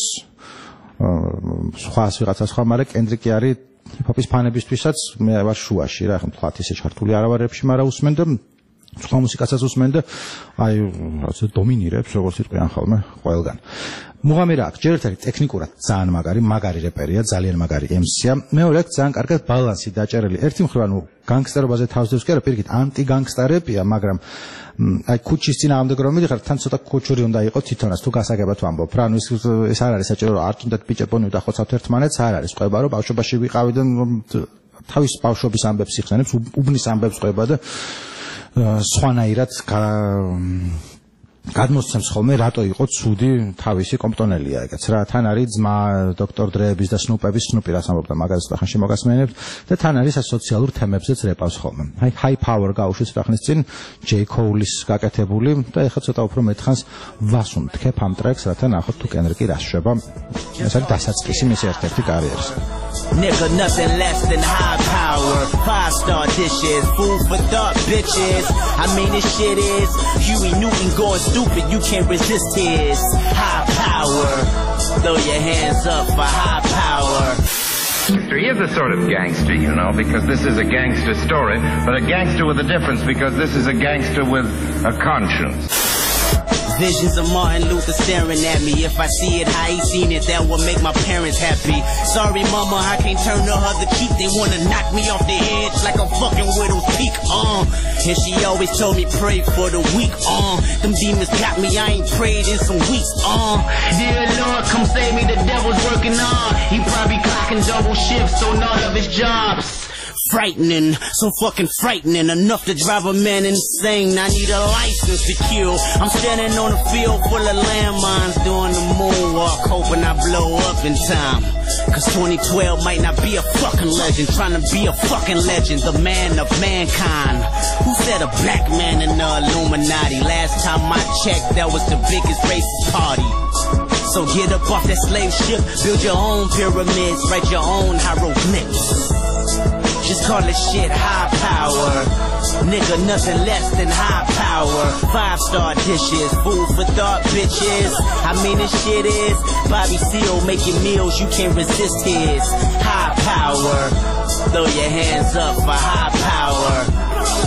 სხვას ვიღაცა სხვა, მაგრამ Kendrick-ი არის hip-hop-ის ფანებისთვისაც მე ვარ შუაში რა, ხომ თქვათ ისე ჩართული არა ვარ რეპში, მაგრამ უსმენ და სხვა მუსიკასაც უსმენ და აი რაღაცა დომინირებს, როგორც იტყვიან ხოლმე ყველგან. მუღამი რა აქვს, ჯერ ერთ არის ტექნიკურად ძალიან მაგარი რეპერია, ძალიან მაგარი MC-ია. მეორე აქვს ძალიან კარგად ბალანსი დაჭერილი. ერთი მხრივ ანუ განგსტერობაზე თავს დევს კი არა, პირიქით ანტი-განგსტარ რეპია, მაგრამ აი ქუჩის წინააღმდეგ რომ მიდიხარ, თან ცოტა ქუჩური უნდა იყოს თვითონაც თუ გასაგებად ვამბობ. რა, ანუ ეს არ არის საჭირო რომ არ თუნდაც ბიჭებონი დახოცავთ ერთმანეთს, არ არის. ყვება რომ ბავშვობაში ვიყავი და თავის ბავშვობის ამბებს იხსენებს, უბნის ამბებს ყვება და სხვანაირად გადმოსცემს ხოლმე რატო იყო ცუდი თავისი კომპონენტია ეგეც რა თან არის ძმა დოქტორ დრეების და სნუპების სნუპი რას ამბობდა მაგას ახანში მოგასმენებთ და თან არის სოციალურ თემებზეც რეპავს ხოლმე აი high power გაუშვით რახნის წინ J Cole-ის გაკეთებული და ეხლა ცოტა უფრო მეტხანს ვასუნთქებ ამ ტრეკს რათა ნახოთ თუ კენდრიკი რას შვება ეს არის დასაწყისი მისი ერთ-ერთი კარიერის Nigga, nothing less than high power. 5-star dishes, food for thought, bitches. I mean, this shit is Huey Newton going stupid. You can't resist his high power. Throw your hands up for high power. He is a sort of gangster, you know, because this is a gangster story, but a gangster with a difference because this is a gangster with a conscience. Visions of Martin Luther staring at me. If I see it how he seen it, that will make my parents happy. Sorry, mama, I can't turn the other cheek. They wanna knock me off the edge like a fucking widow's peak. And she always told me pray for the weak. Them demons got me. I ain't prayed in some weeks. Dear Lord, come save me. The devil's working on. He probably clocking double shifts on all of his jobs. Frightening, so fucking frightening, enough to drive a man insane. I need a license to kill. I'm standing on a field full of landmines doing the moonwalk, hoping I blow up in time. Cause 2012 might not be a fucking legend, trying to be a fucking legend, the man of mankind. Who said a black man in the Illuminati? Last time I checked, that was the biggest racist party. So get up off that slave ship, build your own pyramids, write your own hieroglyphs. Just call this shit high power. Nigga, nothing less than high power. 5-star dishes, food for thought, bitches. I mean, this shit is Bobby Seale making meals, you can't resist his high power. Throw your hands up for high power.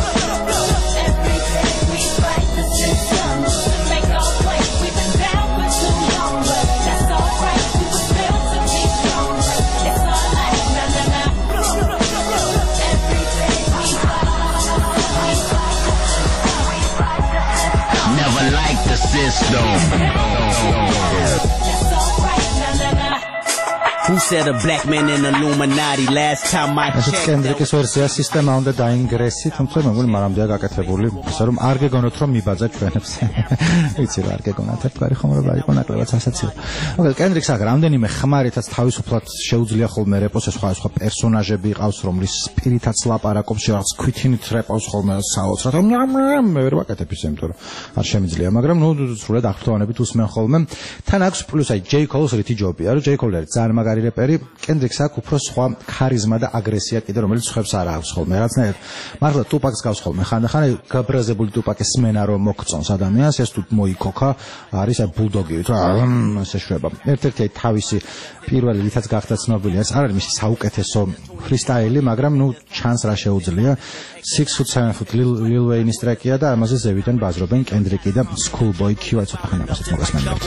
Who said a black man in Illuminati? Last time I checked. კენდრიკის ვერსია სისტემა უნდა დაინგრესი, თუმცა მეგონი მარამდეა გაკეთებული, ისე რომ არ გეგონოთ რომ მიბაძა ჩვენებს. ვიცი რა არ გეგონათ, თქვარი ხომ რა იყო ნაკლებად სასაცილო. მოგეთ კენდრიქს აქ რამდენიმე ხმარითაც თავისუფლად შეუძლია ხოლმე რეპოს სხვა პერსონაჟები ყავს, რომლის სპირითაც ლაპარაკობს, რაღაც ქვითინით რეპოს ხოლმე საოცრად. მე ვერ ვაკეთებ ისე, იმიტომ რომ არ შემიძლია, მაგრამ ნუ სრულად აღფრთოვანებით უსმენ ხოლმე. თან აქვს პლუს აი J Cole-ს რითი ჯობია, რომ J Cole არის ძალიან მაგარი რეპერი, კენდრიქს აქვს უფრო სხვა ქარიზმა და აგრესია კიდე, რომელიც ხებს არ აქვს ხოლმე. რაღაცნაირად მართლა ტუპაკს გავს ხოლმე ხანდახან გაბრაზებული ტუპაკის სმენა რომ მოგწონს ადამიანს, ეს თუ მოიქოქა არის აი ბულდოგი, რა ასე შვება. ერთ-ერთი აი თავისი პირველი რითაც გახდა ცნობილი, ეს არ არის მისი საუკეთესო ფრისტაილი, მაგრამ ნუ ჩანს რა შეუძლია. 6 foot 7 foot Lil Wayne-ის ტრეკია და ამაზე ზევიდან ბაზრობენ კენდრიკი და Schoolboy Q. აი ცოტა ხანი ამასაც მოგასმენებთ.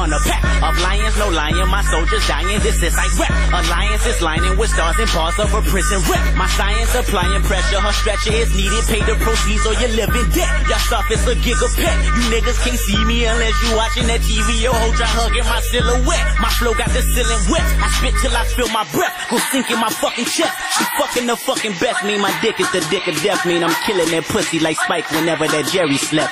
Alliance is lining with stars and bars of a prison rep. My science applying pressure, her stretcher is needed. Pay the proceeds or you live in debt. Your stuff is a gigapet. You niggas can't see me unless you watching that TV. Your whole try hugging my silhouette. My flow got the ceiling wet. I spit till I feel my breath go sink in my fucking chest. She fucking the fucking best. Mean my dick is the dick of death. Mean I'm killing that pussy like Spike whenever that Jerry slept.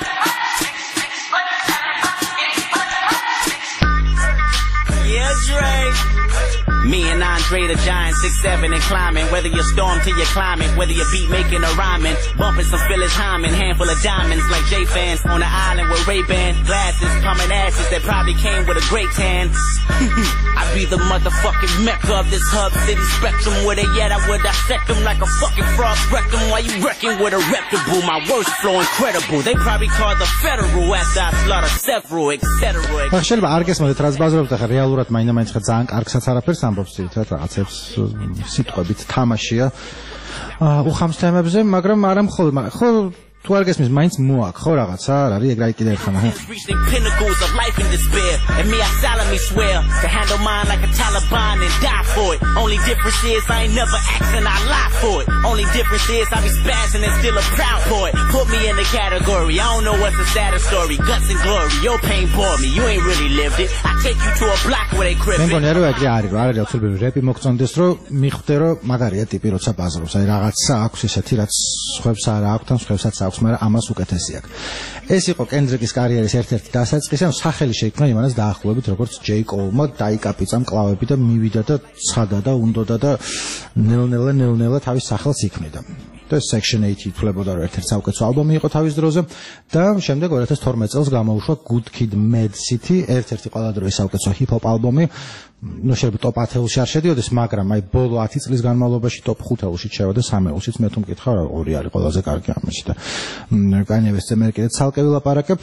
Yeah, Dre. Me and Andre the Giant, 6'7" and climbing. Whether you storm till you're climbing, whether you beat making or rhyming, bumping some Phyllis Hyman, handful of diamonds like J-fans on the island with Ray-Ban glasses, pumping asses that probably came with a great tan. I be the motherfucking mecca of this hub city spectrum. Where they at, I would dissect them like a fucking frog rectum. While you wrecking with a reputable, my worst flow incredible. They probably call the federal after I slaughter several, etc. შეიძლება არ გესმოდეთ რაც ბაზრობთ ახლა რეალურად მაინდა-მაინც ხა ძალიან კარგსაც არაფერს ამბობს თითქოს რაღაცებს სიტყვებით თამაშია უხამს თემებზე მაგრამ არა მხოლოდ ხო თუ არ გესმის მაინც მოაქ ხო რაღაცა არ არის ეგ რა კიდე ერთხელ pinnacles of life and despair and me I solemnly swear to handle mine like a Taliban and die for it. Only difference is I ain't never asking, I lie for it. Only difference is I be spazzing and still a proud boy. Put me in the category, I don't know what's the saddest story. Guts and glory, your pain bore me, you ain't really lived it. I take you to a block where they crib it. მე მგონია რომ ეგრე არის რა არის absolutely რეპი მოგწონდეს რომ მიხვდე რომ მაგარია ტიპი როცა ბაზრობს აი რაღაცა აქვს ესეთი რაც სხვებს არ აქვს ან სხვებსაც აქვს აქვს, მაგრამ ამას უკეთესი აქვს. ეს იყო კენდრიკის კარიერის ერთ-ერთი დასაწყისი, ანუ სახელი შეიქმნა იმანას დაახლოებით როგორც ჯეი კოულმა, დაიკაპიცა მკლავები და მივიდა და ცხადა და უნდოდა და ნელ-ნელა თავის სახელს იქმნიდა. და Section 8 ითვლებოდა რომ ერთ-ერთი საუკეთესო ალბომი იყო თავის დროზე და შემდეგ 2012 წელს გამოუშვა Good Kid, Mad City, ერთ-ერთი ყველა დროის საუკეთესო hip-hop ალბომი. ნუ შეიძლება top 10-ში არ შედიოდეს, მაგრამ აი ბოლო 10 წლის განმავლობაში top 5-ში შევიდა 3-ში, მე თუ მკითხა, ორი არის ყველაზე კარგი ამაში და Kanye West-ზე მე კიდე ცალკე ვილაპარაკებ.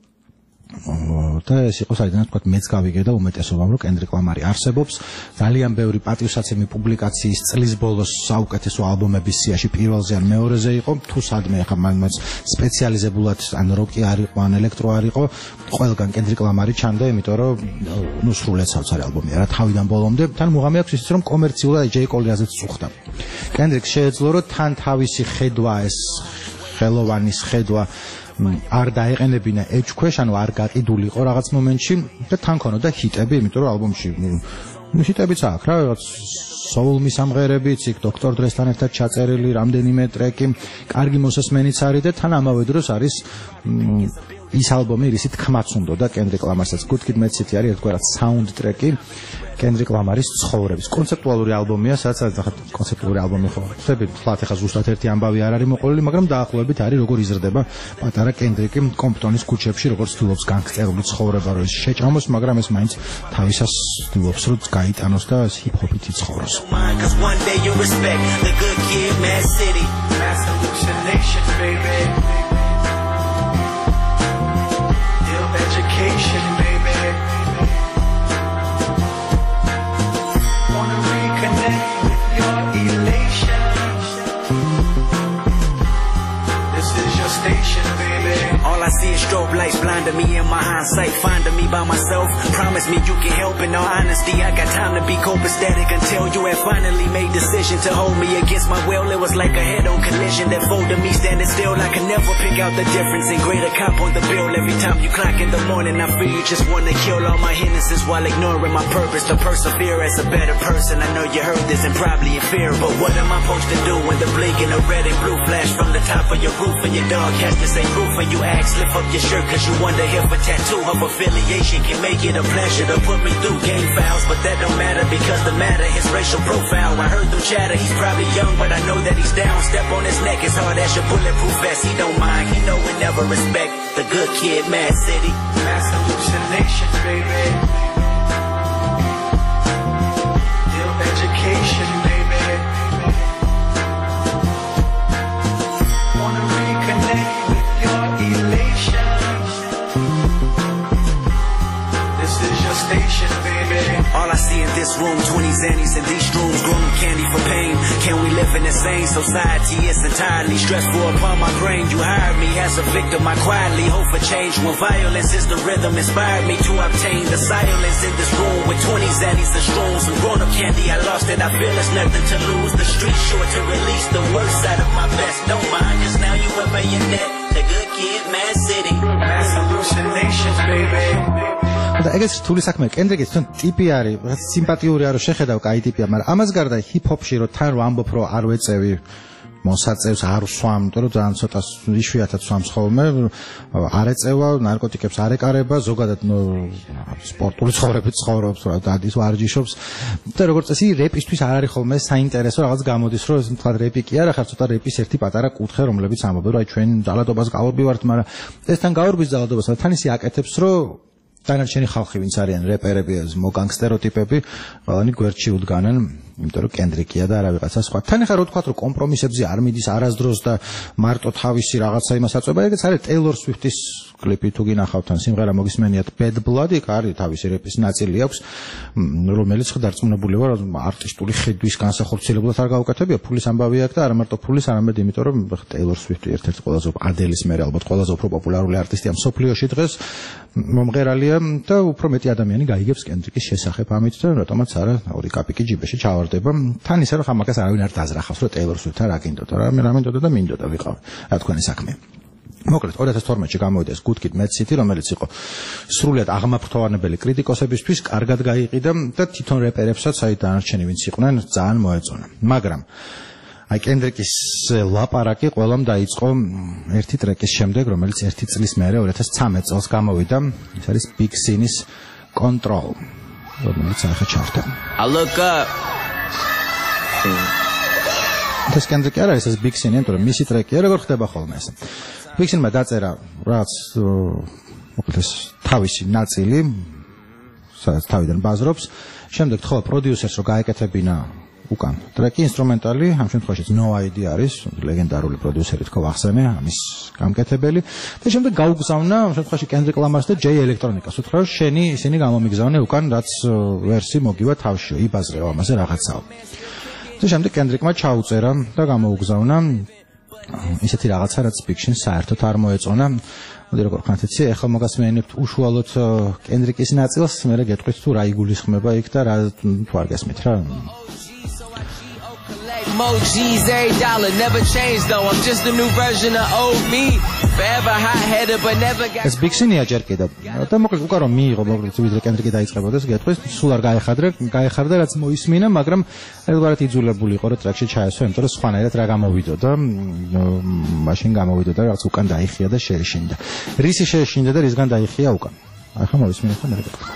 და ეს იყო საერთოდ თქვა მეც გავიგე და უმეტესობამ რომ კენდრიკ ლამარი არსებობს ძალიან ბევრი პატივსაცემი პუბლიკაციის წლის ბოლოს საუკეთესო ალბომების სიაში პირველზე ან მეორეზე იყო თუ სადმე ახლა მანაც სპეციალიზებულად ან როკი არ იყო ან ელექტრო არ იყო ყველგან კენდრიკ ლამარი ჩანდა იმიტომ რომ ნუ სრულად საოცარი ალბომი არა თავიდან ბოლომდე თან მუღამი აქვს ისიც რომ კომერციულად ჯეი კოლი აზრით წუხდა კენდრიკ შეეძლო რომ თან თავისი ხედვა ეს ხელოვანის ხედვა არ დაეყენებინა ეჭქვეშ, ანუ არ გაყიდულიყო რაღაც მომენტში და თან ქონოდა ჰიტები, იმიტომ რომ ალბომში ჰიტებიც აქვს რა, რაღაც soul მისამღერებიც, იქ დოქტორ დრესთან ერთად ჩაწერილი რამდენიმე ტრეკი, კარგი მოსასმენიც არის და თან ამავე დროს არის ის ალბომი, რისი თქმაც უნდოდა კენდრიკ ლამარსაც Good Kid, Mad City არის ერთგვარად sound ტრეკი კენდრიკ ლამარის ცხოვრების კონცეპტუალური ალბომია, სადაც ახლა კონცეპტუალური ალბომი ხო ხდები, თლათ ახლა ზუსტად ერთი ამბავი არ არის მოყოლილი, მაგრამ დაახლოებით არის როგორ იზრდება პატარა კენდრიკი კომპტონის ქუჩებში, როგორც ცდილობს განგსტერული ცხოვრება რო შეჭამოს, მაგრამ ეს მაინც თავისას ცდილობს რომ გაიტანოს და ჰიპ-ჰოპით იცხოვროს. All I see is strobe lights blinding me in my hindsight, finding me by myself. Promise me you can help. In all honesty, I got time to be copacetic until you had finally made decision to hold me against my will. It was like a head-on collision that folded me standing still. I can never pick out the difference in greater cop on the bill. Every time you clock in the morning, I feel you just want to kill all my innocence while ignoring my purpose to persevere as a better person. I know you heard this and probably in fear, but what am I supposed to do when the blink and the red and blue flash from the top of your roof and your dog has to say roof and you ask, lift up your shirt cause you wonder if a tattoo of affiliation can make it a pleasure to put me through game fouls, but that don't matter because the matter is racial profile. I heard them chatter, he's probably young but I know that he's down. Step on his neck as hard as your bulletproof vest. He don't mind, he know we never respect the good kid, Mad City. Mass hallucination, baby. Ill education, baby. Wanna reconnect with your elation. This is your station, baby. All I see in this room, 20 Xannies in these rooms, grown up candy for pain. Can we live in the same society? It's entirely stressful upon my brain. You hired me as a victim, I quietly hope for change. When violence is the rhythm, inspired me to obtain the silence in this room. With 20 Xannies and shrooms, some grown up candy, I lost it. I feel there's nothing to lose. The street's short to release the worst side of my best. Don't mind, cause now you up in your net. The good kid, Mad City. Mass hallucinations, baby. და ეგეც რთული საქმეა კენდრიკის თვითონ ტიპი არის, რაღაც სიმპათიური არის, შეხედავ კაი ტიპია, მაგრამ ამას გარდა ჰიპ-ჰოპში რომ თან რო ამბობ რომ არ ვეწევი მოსაწევს არ ვსვამ, იმიტომ რომ ძალიან ცოტა იშვიათად სვამს ხოლმე, არ ეწევა, ნარკოტიკებს არ ეკარება, ზოგადად სპორტული ცხოვრებით ცხოვრობს, რა დადის ვარჯიშობს. და როგორც წესი რეპისთვის არ არის ხოლმე საინტერესო რაღაც გამოდის, რომ ეს თქვა რეპი კი არა, ხარ ცოტა რეპის ერთი პატარა კუთხე, რომლებიც ამბობენ, რომ აი ჩვენ ძალადობას გავარბი ვართ, მაგრამ ეს თან გავარბის ძალადობას, თან ისი აკეთებს, რომ დანარჩენი ხალხი ვინც არიან რეპერები, მოგანგსტეროტიპები, ყველანი გვერდში უდგანან, იმიტომ რომ კენდრიკია და არა ვიღაცა სხვა. თან ახლა რო თქვა რომ კომპრომისებზე არ მიდის არასდროს და მარტო თავისი რაღაცა იმას აწובה, ეგეც არის Taylor Swift-ის კლიპი თუ გინახავთ ან სიმღერა მოგისმენიათ Bad Blood, იქ არის თავისი რეპის ნაწილი აქვს, რომელიც დარწმუნებული ვარ, არტისტული ხედვის განსახორციელებლად არ გაუკეთებია, ფულის ამბავი აქვს და არა მარტო ფულის, არამედ იმიტომ რომ Taylor Swift ერთ-ერთი ყველაზე ადელის მერე ალბათ ყველაზე უფრო პოპულარული არტისტია მსოფლიოში დღეს, მომღერალია და უფრო მეტი ადამიანი გაიგებს კენდრიკის შესახებ ამით და რატომაც არა ორი კაპიკი ჯიბეში ჩავარდება. თან ისე რომ ხამაკას არავინ არ დაზრახავს, რომ Taylor Swift-ა რა გინდოდა, რა მინდოდა და მინდოდა ვიყავ. რა თქვენი საქმე. მოკლედ 2012-ში გამოვიდა ეს Good Kid, Mad City, რომელიც იყო სრულიად აღმაფრთოვანებელი კრიტიკოსებისთვის, კარგად გაიყიდა და თვითონ რეპერებსაც, აი დანარჩენი ვინც იყვნენ, ძალიან მოეწონა. მაგრამ აი კენდრიკის ლაპარაკი ყველამ დაიწყო ერთი ტრეკის შემდეგ, რომელიც 1 წლის მერე 2013 წელს გამოვიდა. ეს არის Big Sin-ის Control, რომელიც ახლა ჩავდა. I look up. ეს კენდრიკი არ არის ეს Big Sin, იმიტომ რომ მისი ტრეკია, როგორ ხდება ხოლმე ეს. Big Sin-მა დაწერა რაც მოკლედ თავისი ნაწილი, სადაც თავიდან ბაზრობს, შემდეგ თხოვა პროდიუსერს რომ გაეკეთებინა უკან ტრეკი ინსტრუმენტალი, ამ შემთხვევაშიც No Idea არის ლეგენდარული პროდიუსერი თქო ახსენე, ამის გამკეთებელი და შემდეგ გაუგზავნა ამ შემთხვევაში Kendrick Lamar-ს და Jay Electronica-ს უთხრა რომ შენი ისინი გამომიგზავნე უკან რაც ვერსი მოგივა თავში, იბაზრეო ამაზე რაღაცაო. და შემდეგ Kendrick-მა ჩაუწერა და გამოუგზავნა ისეთი რაღაცა რაც Big Sin საერთოდ არ მოეწონა. მოდი როგორ ხანთ იცი, ახლა მოგასმენებთ უშუალოდ Kendrick-ის ნაწილს, მერე გეტყვით თუ რა იგულისხმება იქ და რა თუ არ გესმით რა. More G's every dollar, never change though. I'm just a new version of old me. Forever hot-headed but never got. ეს Big Sin-ია ჯერ კიდე. და მოკლედ უკან რომ მიიღო, მოკლედ ვიდრე Kendrick-ი დაიწყებოდეს, გეტყვის, სულ არ გაეხარდა, რაც მოისმინა, მაგრამ ერთგვარად იძულებული იყო რომ ტრეკში ჩაესვა, იმიტომ რომ სხვანაირად რა გამოვიდო და მაშინ გამოვიდო და რაღაც უკან დაიხია და შეეშინდა. რისი შეეშინდა და რისგან დაიხია უკან. ახლა მოვისმინეთ და მე გეტყვი.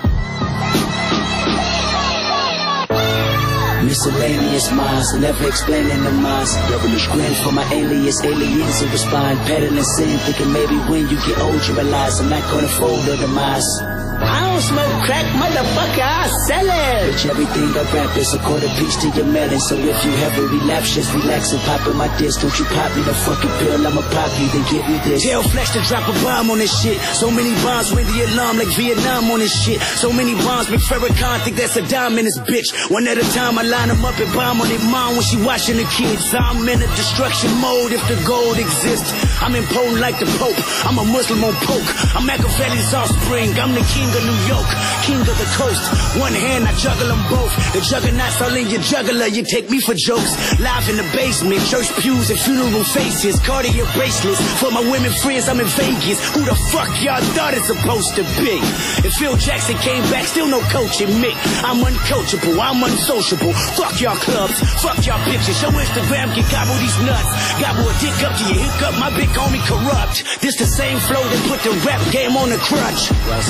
Miscellaneous minds, never explaining the minds. Devilish grins for my aliens who respond. Peddling sin, thinking maybe when you get old you realize I'm not gonna fold or demise. I don't smoke crack, motherfucker, I sell it. Bitch, everything I rap is a quarter piece to your melon. So if you have a relapse, just relax and pop in my disc. Don't you pop me the fucking pill, I'ma pop you, then give me this. Tell Flex to drop a bomb on this shit. So many bombs ring the alarm like Vietnam on this shit. So many bombs make Farrakhan think that's a dime in this bitch. One at a time I line them up and bomb on their mom when she watching the kids. I'm in a destruction mode if the gold exists. I'm impotent like the Pope, I'm a Muslim on poke. I'm Machiavelli's offspring, I'm the king of New York, king of the coast. One hand I juggle them both. The juggernauts all in your juggler, you take me for jokes. Live in the basement, church pews and funeral faces. Cartier bracelets for my women friends, I'm in Vegas. Who the fuck y'all thought it's supposed to be? If Phil Jackson came back, still no coaching me. I'm uncoachable, I'm unsociable. Fuck y'all clubs, fuck y'all bitches. Your Instagram can gobble these nuts. Gobble a dick up to your hiccup, my big homie corrupt. This the same flow that put the rap game on the crutch.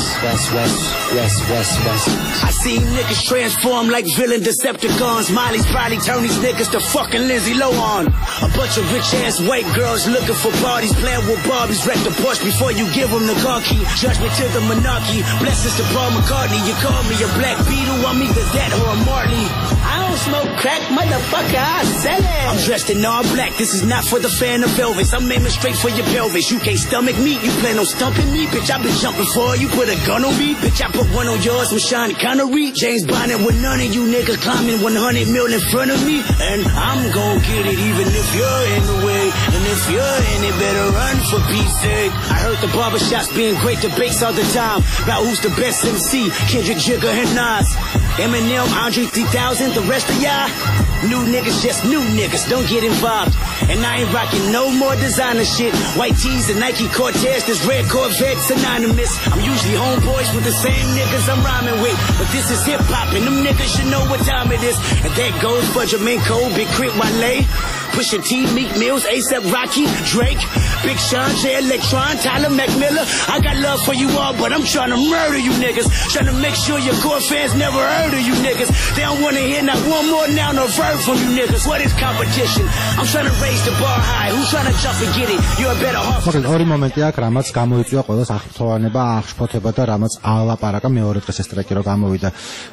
West. I see niggas transform like villain Decepticons. Miley's probably turn these niggas to fucking Lindsay Lohan. A bunch of rich ass white girls looking for parties, playing with Barbies. Wreck the Porsche before you give them the car key. Judgment to the monarchy, blessings to Paul McCartney. You call me a Black Beatle, I'm either that or a Marley. I don't smoke crack, motherfucker, I sell it. I'm dressed in all black, this is not for the fan of Elvis. I'm aiming straight for your pelvis. You can't stomach me, you plan on stumping me. Bitch, I been jumping for you, put a gun on me. Bitch, I put one on yours with Sean Connery. James Bond with none of you niggas climbing 100 mil in front of me. And I'm gon' get it even if you're in the way. And if you're in it, better run for peace sake. I heard the barbershops being great debates all the time about who's the best MC, Kendrick, Jigga, and Nas. Eminem, Andre 3000, the rest of y'all new niggas, just new niggas, don't get involved. And I ain't rocking no more designer shit. White tees and Nike Cortez, this red Corvette's anonymous. I'm usually homeboys with the same niggas I'm rhyming with. But this is hip hop and them niggas should know what time it is. And that goes for Jermaine Cole, Big Crit Wale, Pusha T, Meek Mills, A$AP Rocky, Drake, Big Sean, Jay Electron, Tyler McMillan. I got love for you all, but I'm trying to murder you niggas. Trying to make sure your core fans never heard of you niggas. They don't want to hear not one more noun or verb from you niggas. What is competition? I'm trying to raise the bar high. Who's trying to jump and get it? You're a better half. მოკლედ ორი მომენტი აქვს, რამაც გამოიწვია ყველას აღფრთოვანება, აღშფოთება და რამაც ალაპარაკა მეორე დღეს ეს ტრეკი რო გამოვიდა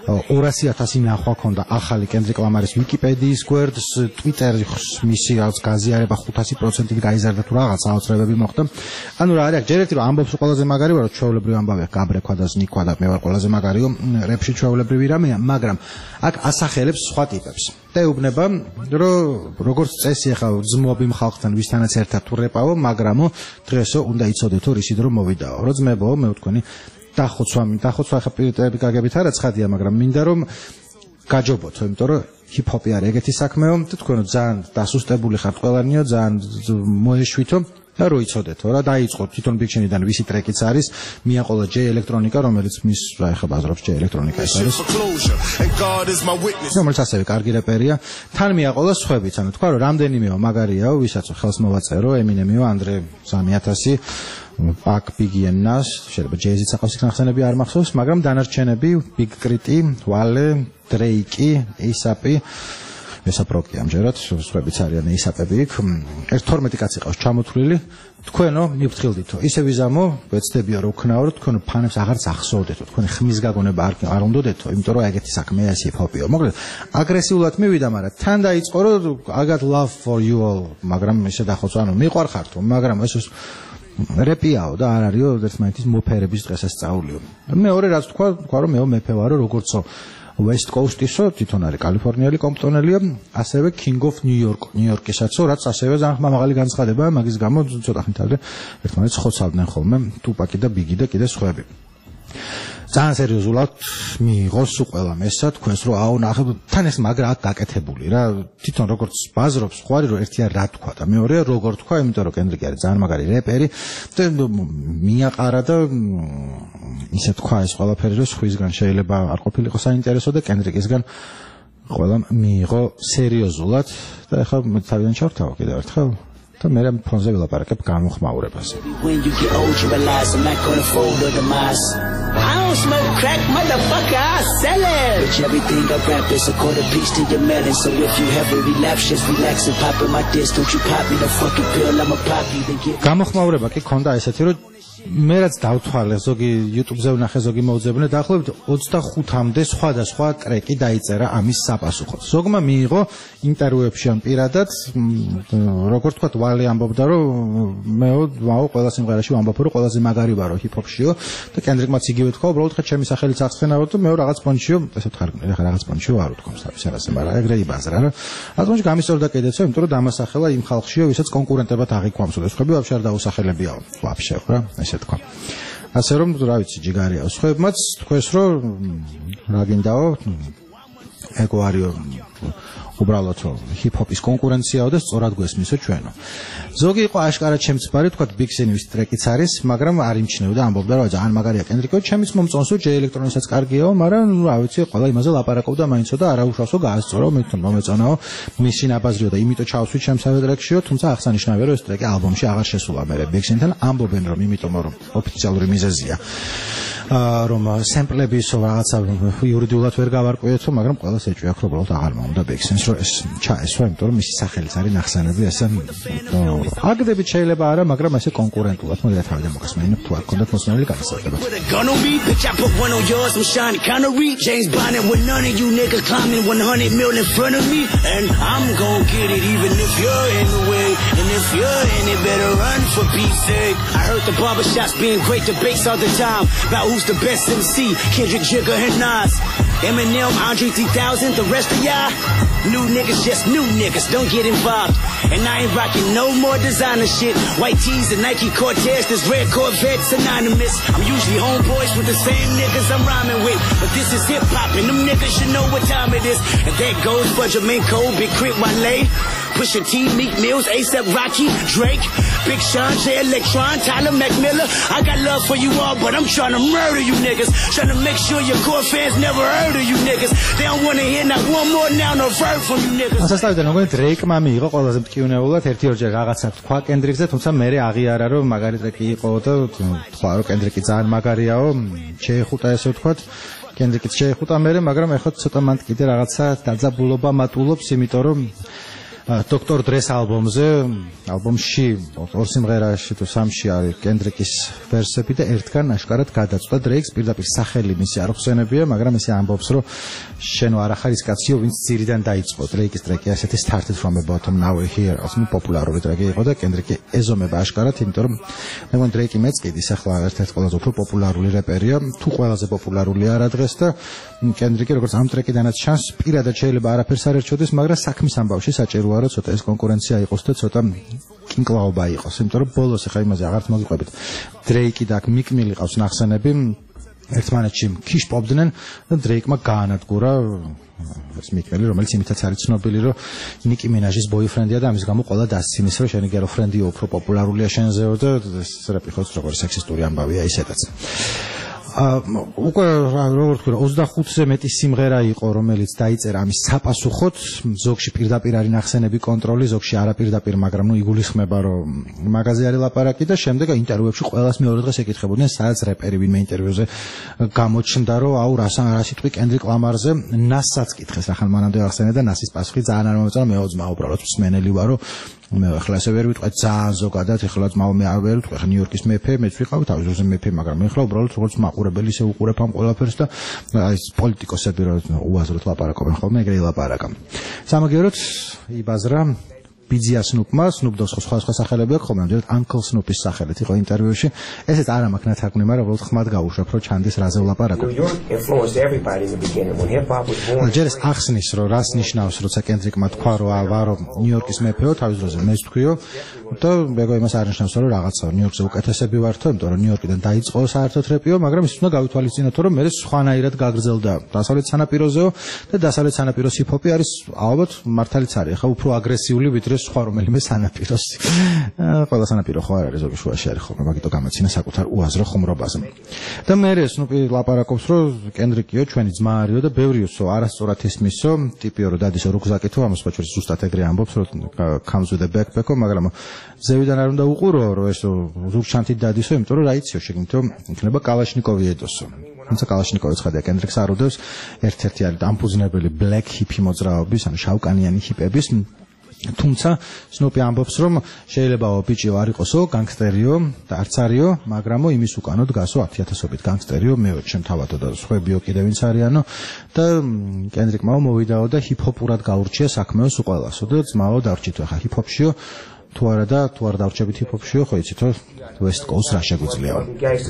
200,000 ნახვა ქონდა ახალი Kendrick Lamar-ის Wikipedიის გვერდს, Twitter-ის მისი რაღაც გაზიარება 500%-ით გაიზარდა თუ რაღაც აუცილებლები მოხდა. ანუ რა არის, ჯერ ერთი რომ ამბობს ყველაზე მაგარი ვარ, ჩვეულებრივი ამბავია, გაბრექვა და ზნიქვა და მე ვარ ყველაზე მაგარიო, რეპში ჩვეულებრივი რამეა, მაგრამ აქ ასახელებს სხვა ტიპებს. და ეუბნება, რომ როგორც წესი ახლა ძმობი ხალხთან ვისთანაც ერთად თუ რეპავო, მაგრამო დღესო უნდა იცოდეთო რისი დრო მოვიდაო. რო ძმებო, მე ვთქვი, დახოცვა ახლა პირიტები გაგებით არა ცხადია, მაგრამ მინდა რომ გაჯობოთო, იმიტომ რომ ჰიპ-ჰოპი არის ეგეთი საქმეო და თქვენო ძალიან დასუსტებული ხართ ყველანიო, ძალიან მოეშვითო და როიცოდეთო რა დაიწყო თვითონ Big Sean-დან ვისი ტრეკიც არის მიაყოლა J Electronica რომელიც მის რა ეხება აზრობს J Electronica ეს არის რომელიც ასევე კარგი რეპერია თან მიაყოლა სხვებიც ანუ თქვა რომ რამდენიმეო მაგარიაო ვისაც ხელს მოვაწერო Eminem-იო Andre 3000 Pac Biggie and Nas შეიძლება Jay-Z-იც აყავს იქ ნახსენები არ მახსოვს მაგრამ დანარჩენები Big Crit-ი Wale Drake-ი A$AP-ი ესაპროკი ამჯერად სხვებიც არიან A$AP-ები იქ 12 კაცი ყავს ჩამოთვლილი თქვენო მიფრთხილდითო ისე ვიზამო ვეცდებიო რომ ვქნაო თქვენ ფანებს აღარც ახსოვდეთო თქვენ ხმის გაგონება არ უნდოდეთო იმიტომ რომ ეგეთი საქმე ეს ჰიპ-ჰოპიო მოკლედ აგრესიულად მივიდა მაგრამ თან დაიწყო რომ I got love for you all მაგრამ ისე დახოც ანუ მიყვარხართო მაგრამ ეს რეპიაო და არ არისო ერთმანეთის მოფერების დღესაც სწაულიო მეორე რაც თქვა რომ მეო მეფე ვარო როგორცო West Coast-ისო თვითონ არის კალიფორნიელი კომპონელია ასევე King of New York ნიუ-იორკისაცო რაც ასევე ძალიან მაღალი განცხადებაა მაგის გამო ცოტა ხნით ადრე ერთმანეთს ხოცავდნენ ხოლმე Tupac-ი და Biggie და კიდე სხვები ძალიან სერიოზულად მიიღოს უყველა მესა თქვენს რომ აუ ნახეთ თან ეს მაგრა აქ გაკეთებული რა თვითონ როგორც ბაზრობს ხვარი რომ ერთია რა თქვა და მეორე როგორ თქვა იმიტომ რომ კენდრიკი არის ძალიან მაგარი რეპერი და მიაყარა და ისე თქვა ეს ყველაფერი რომ სხვისგან შეიძლება არ ყოფილიყო საინტერესო და კენდრიკისგან ყველა მიიღო სერიოზულად და ეხლა თავიდან ჩავთავ კიდევ ერთხელ და მე რა ფონზე ვილაპარაკებ გამოხმაურებას I don't smoke crack, motherfucker, I sell it. Bitch, everything I rap is a quarter piece to your melon. So if you have a relapse, just relax and pop in my disc. Don't you pop me the fucking pill, I'ma pop you. Then get გამოხმაურება კი ქონდა ესეთი რომ მე რაც დავთვალე ზოგი YouTube-ზე ვნახე ზოგი მოუძებნე დაახლოებით 25-მდე სხვადასხვა ტრეკი დაიწერა ამის საპასუხოდ. ზოგმა მიიღო ინტერვიუებში ან პირადად როგორ თქვა ვალე ამბობდა რომ მეო ყველა სიმღერაში ვამბობ რომ ყველაზე მაგარი ვარო ჰიპ-ჰოპშიო და კენდრიკმაც იგივე თქვა უბრალოდ ხა ჩემი სახელიც აღსვენავ და მე რაღაც პონჩიო ესე ვთქარ ხა რაღაც პონჩიო არ ვთქვამს თავის არასე მაგრამ ეგრე იბაზრა რა ალბათ გამისწორდა კიდეცო იმიტომ რომ დამასახელა იმ ხალხშიო ვისაც კონკურენტებად აღიქვამსო და სხვები ვაფშე არ დაუსახელებიაო ვაფშე რა ესე თქვა ასე რომ რა ვიცი ჯიგარია სხვებმაც თქვეს რომ რა გინდაო ეგო არისო უბრალოდ ჰიპ-ჰოპის კონკურენციაო და სწორად გვესმისო ჩვენო ზოგი იყო აშკარად შემწფარი თქვა Big Sean-ის ტრეკიც არის მაგრამ არ იმჩნევდა ამბობდა რომ ძალიან მაგარია კენდრიკო ჩემიც მომწონსო J Electronica-საც კარგიაო მაგრამ რა ვიცი ყველა იმაზე ლაპარაკობდა მაინცო და არაუშავსო გაასწორო მე თვითონ მომეწონაო მისი ნაბაზრიო და იმიტო ჩავსვით ჩემსავე ტრეკშიო თუმცა აღსანიშნავია რომ ეს ტრეკი ალბომში აღარ შესულა მე Big Sean-თან ამბობენ რომ იმიტომ რომ ოფიციალური მიზეზია რომ სემპლების რაღაცა იურიდიულად ვერ გავარკვიეთო მაგრამ ყველას ეჭვია რომ უბრალოდ აღარ მომდა Big Sean-ს რომ ეს ჩაესვა იმიტომ რომ მისი სახელიც არის ნახსენები ესე აგდებით შეიძლება არა მაგრამ ესე კონკურენტულად მოდი თავიდან მოგესმენინებ თუ არ გქონდათ მოსმენელი განსაკუთრება James Bond with none of you niggas climbing 100 mil in front of me and I'm gon' get it even if you're in the way and if you're in it better run for peace sake I heard the barbershops being great debates all the time about who's the best MC Kendrick Jigga and Nas Eminem Andre 3000 the rest of y'all new niggas just new niggas don't get involved and I ain't rocking no more designer shit white tees and Nike Cortez this red Corvette synonymous I'm usually homeboys with the same niggas I'm rhyming with but this is hip hop and them niggas should know what time it is and that goes for Jermaine Cole Big Crit Wale Pusha T Meek Mills A$AP Rocky Drake Big Sean J Electron Tyler McMillan I got love for you all but I'm trying to murder you niggas trying to make sure your core fans never heard of you niggas they don't want to hear not one more noun or verb from you niggas ასასწავიდან როგორ დრეიკმა მიიღო ყველაზე მტკივნეულად ერთი-ორჯერ რაღაცა თქვა კენდრიკზე თუმცა მე აღიარა რომ მაგარი ტრეკი იყო და თქვა რომ კენდრიკი ძალიან მაგარიაო შეეხუტა ესე ვთქვათ კენდრიკიც შეეხუტა მე მაგრამ ეხლა ცოტა მანდ კიდე რაღაცა დაძაბულობა მატულობს იმიტომ რომ Dr. Dre-ს ალბომში ორ სიმღერაში თუ სამში არის კენდრიკის ვერსები და ერთგან აშკარად გადაწყვეტა დრეიქს პირდაპირ სახელი მისი არ ხსენებია, მაგრამ ისე ამბობს რომ შენო არ ახარის კაციო ვინც ძირიდან დაიწყო დრეიკის ტრეკი ასეთი started from the bottom now we're here ასმი პოპულარული ტრეკი იყო და კენდრიკი ეზომება აშკარად, იმიტომ რომ მე მგონი დრეიკი მეწკიდის ახლა ერთ-ერთი ყველაზე უფრო პოპულარული რეპერია, თუ ყველაზე პოპულარული არა დღეს და კენდრიკი როგორც ამ ტრეკიდანაც ჩანს პირადად შეიძლება არაფერს არ ერჩოდეს, მაგრამ საქმის ამბავში საჭიროა რომ ცოტა ეს კონკურენცია იყოს და ცოტა კინკლაობა იყოს, იმიტომ რომ ბოლოს ახლა იმაზე აღარც მოგიყვებით დრეიკი და მიკ მილი ყავს ნახსენები ერთმანეთში ქიშპობდნენ და დრეიკმა გაანადგურა ეს მიკელი, რომელიც იმითაც არის ცნობილი, რომ ნიკი მინაჟის ბოიფრენდია და ამის გამო ყველა დასცინის, რომ შენი გერლფრენდი უფრო პოპულარულია შენზეო და ეს რეპი ხოს როგორ სექსისტური ამბავია ისედაც. უკვე როგორ თქვა 25-ზე მეტი სიმღერა იყო, რომელიც დაიწერა ამის საპასუხოდ, ზოგში პირდაპირ არის ნახსენები კონტროლი, ზოგში არაპირდაპირ, მაგრამ ნუ იგულისხმება, რომ მაგაზე არის ლაპარაკი და შემდეგ ინტერვიუებში ყველას მეორე დღეს ეკითხებოდნენ, სადაც რეპერი ვინმე ინტერვიუზე გამოჩნდა, რომ აუ რა სიტყვი კენდრიკ ლამარზე, ნასაც კითხეს, ახლა მანამდე ახსენე და ნასის პასუხი ძალიან არ მომეწონა, მეოძმა უბრალოდ მსმენელი ვარო. მე ახლა ესე ვერ ვიტყვი ძალიან ზოგადად, ახლა ძმაო მე არ ვერ ვიტყვი, ახლა ნიუ-იორკის მეფე, მეც ვიყავი თავის დროზე მეფე, მაგრამ მე ახლა უბრალოდ როგორც მაყურებელი ისე უყურებ ამ ყველაფერს და აი პოლიტიკოსები რო უაზროდ ლაპარაკობენ ხოლმე, ეგრე ლაპარაკა. სამაგიეროდ იბაზრა ბიძია სნუპმა, სნუპ-დოგს სხვა სახელები აქვს ხოლმე, ამჯერად Uncle Snoop's სახელით იყო ინტერვიუში. ესეც არ ამაქვს ნათარგმნი, მაგრამ უბრალოდ ხმად გავუშვებ, რომ ჩანდეს რაზე ვლაპარაკობ. ჯერ ეს ახსნის, რომ რას ნიშნავს, როცა კენდრიკმა თქვა, რომ ვარო ნიუ-იორკის მეფეო, თავის დროზე მეც თქვიო და მეგო იმას არ ნიშნავს, რომ რაღაცა ნიუ-იორკზე უკეთესები ვართო, იმიტომ რომ ნიუ-იორკიდან დაიწყო საერთოდ რეპიო, მაგრამ ის უნდა გავითვალისწინოთ, რომ მე სხვანაირად გაგრძელდა დასავლეთ სანაპიროზეო და დასავლეთ სანაპიროს ჰიპ-ჰოპი არის ალბათ მართალიც არის, ახლა უფრო აგრესიული ვიდრე სხვა რომელიმე სანაპიროსი. ყველა სანაპირო ხო არ არის, ზოგი შუაში არის ხოლმე, მაგიტო გამეცინა საკუთარ უაზრო ხუმრობაზე. და მე სნუპი ლაპარაკობს, რომ კენდრიკიო ჩვენი ძმა არისო და ბევრიოსო არასწორად ისმისო, ტიპიო რომ დადისო რუგზაკითო, ამას პაჩვრის ზუსტად ეგრე ამბობს, რომ comes with a backpack-ო, მაგრამ ზევიდან არ უნდა უყურო, რომ ეს ზურჩანთით დადისო, იმიტომ რომ რა იციო, შეგინდო იქნება კალაშნიკოვი ედოსო. თუმცა კალაშნიკოვი ცხადია კენდრიკს არ უდევს, ერთ-ერთი არის დამფუძნებელი black hippie მოძრაობის, ანუ შავკანიანი ჰიპების. თუმცა სნუპი ამბობს, რომ შეიძლებაო ბიჭიო არ იყოსო განგსტერიო და არც არისო, მაგრამ იმის უკანო დგასო 10,000-ობით განგსტერიო, მეო ჩემ თავადო და სხვებიო კიდევ ვინც არიანო და კენდრიკმაო მოვიდაო და ჰიპ-ჰოპურად გაურჩია საქმეო სუყველასო და ძმაო დავრჩითო ახლა ჰიპ-ჰოპშიო თუ არა და თუ არ დავრჩებით ჰიპ-ჰოპშიო, ხო იცით რომ West Coast რა შეგვიძლიაო.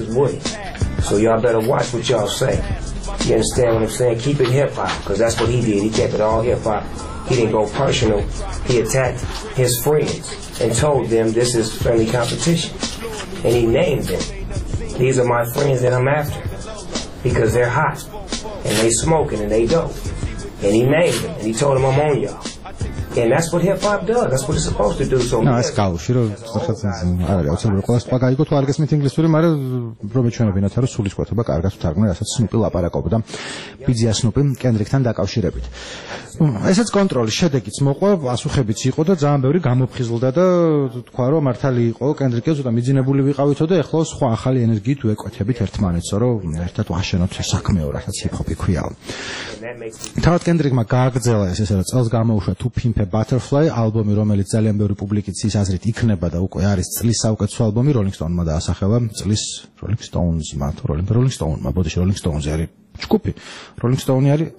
So y'all better watch what y'all say. You understand what I'm saying? Keep it hip hop, because that's what he did. He kept it all hip hop. He didn't go personal. He attacked his friends and told them this is friendly competition. And he named them. These are my friends that I'm after because they're hot and they smoking and they dope. And he named them and he told them I'm on y'all. And that's what hip hop does. That's what it's supposed to do. So no, ეს კაუში რომ არა, აუცილებლად ყველას თქვა გაიგო თუ არ გესმით ინგლისური, მაგრამ რომ მეჩვენებინათ რომ სულისკვეთება კარგად თარგმნა, რასაც სნუპი ლაპარაკობდა ბიძია სნუპი კენდრიკთან დაკავშირებით. ესეც კონტროლის შედეგიც მოყვა, პასუხებიც იყო და ძალიან ბევრი გამოფხიზლდა და თქვა რომ მართალი იყო კენდრიკი ზუსტად მიძინებული ვიყავითო და ეხლა სხვა ახალი ენერგიით ვეკვეთებით ერთმანეთს, რომ ერთად ვაშენოთ საქმეო, რასაც ჰიპ-ჰოპი ქვიაო. თავად კენდრიკმა გააგრძელა ეს ესეც წელს გამოუშვა თუ Pimp a Butterfly ალბომი, რომელიც ძალიან ბევრი პუბლიკის აზრით იქნება და უკვე არის წლის საუკეთესო ალბომი, Rolling Stone-მა დაასახელა წლის Rolling Stones-მა, თუ Rolling Stone-მა, ბოდიში Rolling Stones-ი არის ჯგუფი. Rolling Stone-ი არის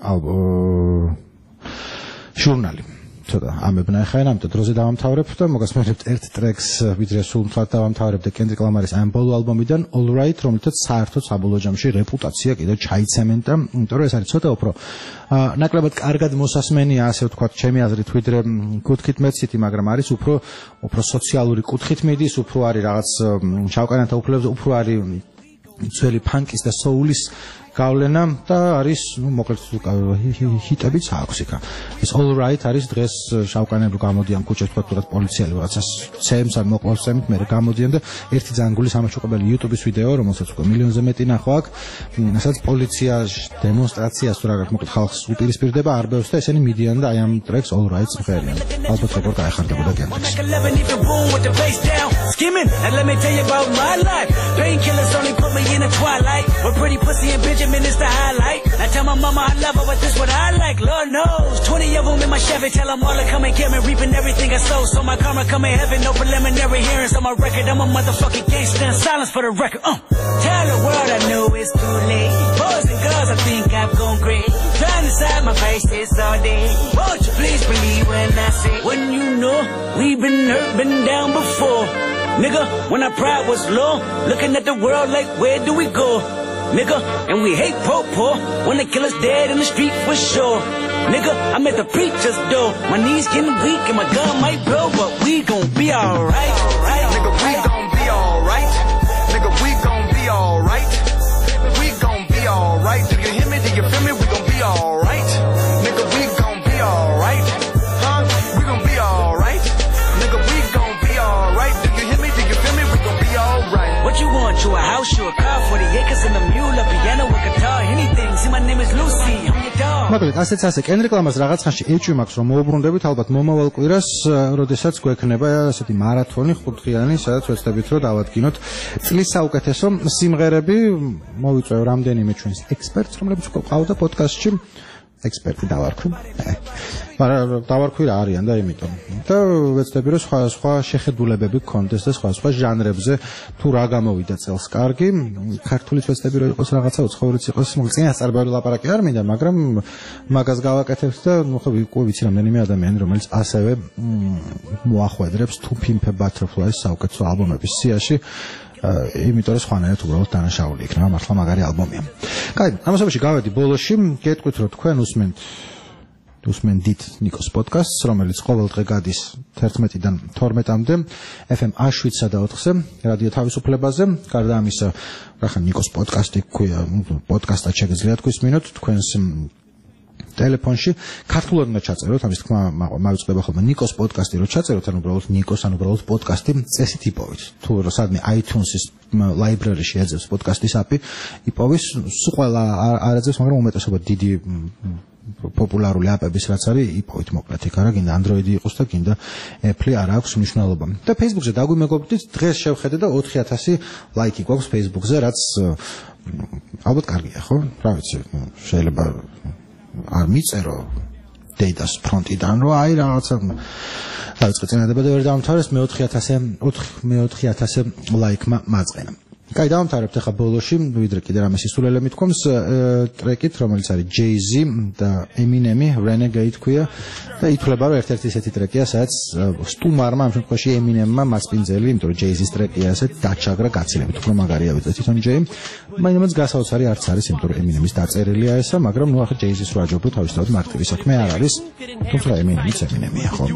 ჟურნალი. ცოტა ამებნა ხა ენა, ამიტომ დროზე დავამთავრებ და მოგასმენებთ ერთ ტრეკს, ვიდრე სულ მთლად დავამთავრებ და კენდრიკ ლამარის ამ ბოლო ალბომიდან All Right, რომელთაც საერთოდ საბოლოო ჯამში რეპუტაცია კიდევ ჩაიცემენტა, იმიტომ რომ ეს არის ცოტა უფრო ნაკლებად კარგად მოსასმენია, ასე ვთქვათ, ჩემი აზრით, ვიდრე კუთხით მეცითი, მაგრამ არის უფრო სოციალური კუთხით მიდის, უფრო არის რაღაც შავკანიანთა უფლებებზე, უფრო არის ძველი ფანკის და soul-ის გავლენა და არის, მოკლედ ჰიტებიც აქვს იქა. ეს All Right არის დღეს შავკანიანები გამოდიან ქუჩაში, თქვათ პოლიციელი რაღაცას ცემს ან მოყავს ცემით, მე გამოდიან და ერთი ძანგული სამაჩუყებელი YouTube-ის ვიდეო, რომელსაც უკვე მილიონზე მეტი ნახვა აქვს, რასაც პოლიციას დემონსტრაციას თუ რაღაც მოკლედ ხალხს უპირისპირდება არბევს და ესენი მიდიან და აი ამ ტრეკს All Right მღერიან. ალბათ როგორ გაეხარდებოდა კენდრიკს. Benjamin is the highlight. I tell my mama I love her, but this what I like. Lord knows. 20 of them in my Chevy. Tell them all to come and get me. Reaping everything I sow. So my karma come in heaven. No preliminary hearings on my record. I'm a motherfucking gangster. And silence for the record. Tell the world I know it's too late. Boys and girls, I think I've gone great. Trying to side my face this all day. Won't you please believe when I say, when you know we've been hurt, been down before. Nigga, when our pride was low. Looking at the world like, where do we go? Nigga, and we hate poor when they kill us dead in the street for sure. Nigga, I'm at the preacher's door. My knees getting weak and my gun might blow, but we gon' be alright. Nigga, we gon' be alright. Nigga, we gon' be alright. We gon' be alright. Do you hear me? Do you feel me? We gon' be alright. Nigga, we gon' be alright. Huh? We gon' be alright. Nigga, we gon' be alright. Do you hear me? Do you feel me? We gon' be alright. What you want? You a house, you a car, 40 acres and a mule, a piano, a guitar, anything. See, my name is Lucy, I'm your dog. მაგრამ ასე კენ რეკლამას რაღაცხანში ეჭვი მაქვს რომ მოუბრუნდებით ალბათ მომავალ კვირას, როდესაც გვექნება ასეთი მარათონი 5 დღიანი, სადაც ვეცდებით რომ დავადგინოთ წლის საუკეთესო სიმღერები. მოვიწვევ რამდენიმე ჩვენს ექსპერტს, რომლებიც ყავდა პოდკასტში. ექსპერტი დავარქვი. მაგრამ დავარქვი რა არიან და იმიტომ. და ვეცდები რომ სხვა შეხედულებები გქონდეს და სხვა ჟანრებზე თუ რა გამოვიდა წელს კარგი. ქართულიც ვეცდები რომ იყოს რაღაცა უცხოურიც იყოს. წინასწარმეტყველო ლაპარაკი არ მინდა, მაგრამ მაგას გავაკეთებთ და ნუ ხო ვიცი რამდენიმე ადამიანი რომელიც ასევე მოახვედრებს To Pimp a Butterfly საუკეთესო ალბომების სიაში. იმიტომ რომ სხვანაირად უბრალოდ დანაშაული იქნება, მართლა მაგარი ალბომია. კაი, ამასობაში გავედი ბოლოში, გეტყვით რომ თქვენ უსმენდით ნიკოს პოდკასტს, რომელიც ყოველ დღე გადის 11-დან 12-მდე FM 7-სა და 4-ზე რადიო თავისუფლებაზე. გარდა ამისა, რახან ნიკოს პოდკასტი ქვია, პოდკასტად შეგიძლიათ თქვის მინოთ თქვენს ტელეფონში ქართულად უნდა ჩაწეროთ, ამის თქმა მავიწყდება ხოლმე ნიკოს პოდკასტი რო ჩაწეროთ, ან უბრალოდ ნიკოს, ან უბრალოდ პოდკასტი წესით იპოვით. თუ სადმე iTunes-ის library-ში ეძებს პოდკასტის API, იპოვის, სულ ყველა არ ეძებს, მაგრამ უმეტესობა დიდი პოპულარული API-ების რაც არის, იპოვით მოკლედ იქ არა, გინდა Android-ი იყოს და გინდა Apple-ი არ აქვს მნიშვნელობა. და Facebook-ზე დაგვიმეგობრდით, დღეს შევხედე და 4000 ლაიკი გვაქვს Facebook-ზე, რაც ალბათ კარგია, ხო? რა ვიცი, შეიძლება არ მიწერო დეიდას ფრონტიდან რომ აი რაღაცა დაიწყე წინადადება და ვერ დაამთავრეს მე-4000 ლაიქმა მაწყენა. კაი, დავამთავრებთ ახლა ბოლოში, ვიდრე კიდე რამე სისულელე მithქვამს, ტრეკით, რომელიც არის Jay-Z და Eminem-ი, Renegade ქვია და ითვლება რომ ერთ-ერთი ისეთი ტრეკია, სადაც სტუმარმა ამ შემთხვევაში Eminem-მა მასპინძელი, იმიტომ რომ Jay-Z-ის ტრეკია ასეთ დაჩაგრა გაცილებით, უფრო მაგარია ვიწე თვითონ Jay. მაინც გასაოცარი არც არის, იმიტომ რომ Eminem-ის დაწერილია ესა, მაგრამ ნუ ახლა Jay-Z-ის რო აჯობოთ, თავისთავად მარტივი საქმე არ არის. თუმცა Eminem-იც Eminem-ია, ხო?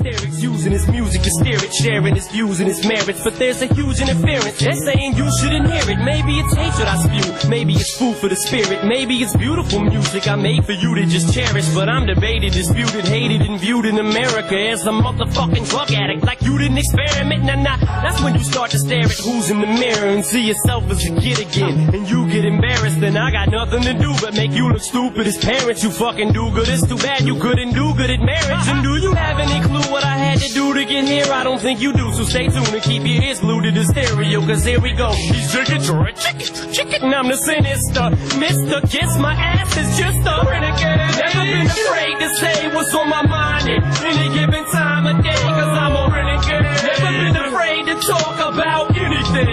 Shouldn't hear it. Maybe it's hatred I spew. Maybe it's food for the spirit. Maybe it's beautiful music I made for you to just cherish. But I'm debated, disputed, hated, and viewed in America as a motherfucking drug addict. Like you didn't experiment. Nah. That's when you start to stare at who's in the mirror and see yourself as a kid again. And you get embarrassed. And I got nothing to do but make you look stupid as parents. You fucking do good. It's too bad you couldn't do good at marriage. And do you have any clue what I had to do to get here? I don't think you do. So stay tuned and keep your ears glued to the stereo. Cause here we go. He's chicken, chicken, I'm the sinister. Mr. Kiss, my ass is just a renegade. Never been afraid to say what's on my mind at any given time of day. Cause I'm a renegade. Never been afraid to talk about anything.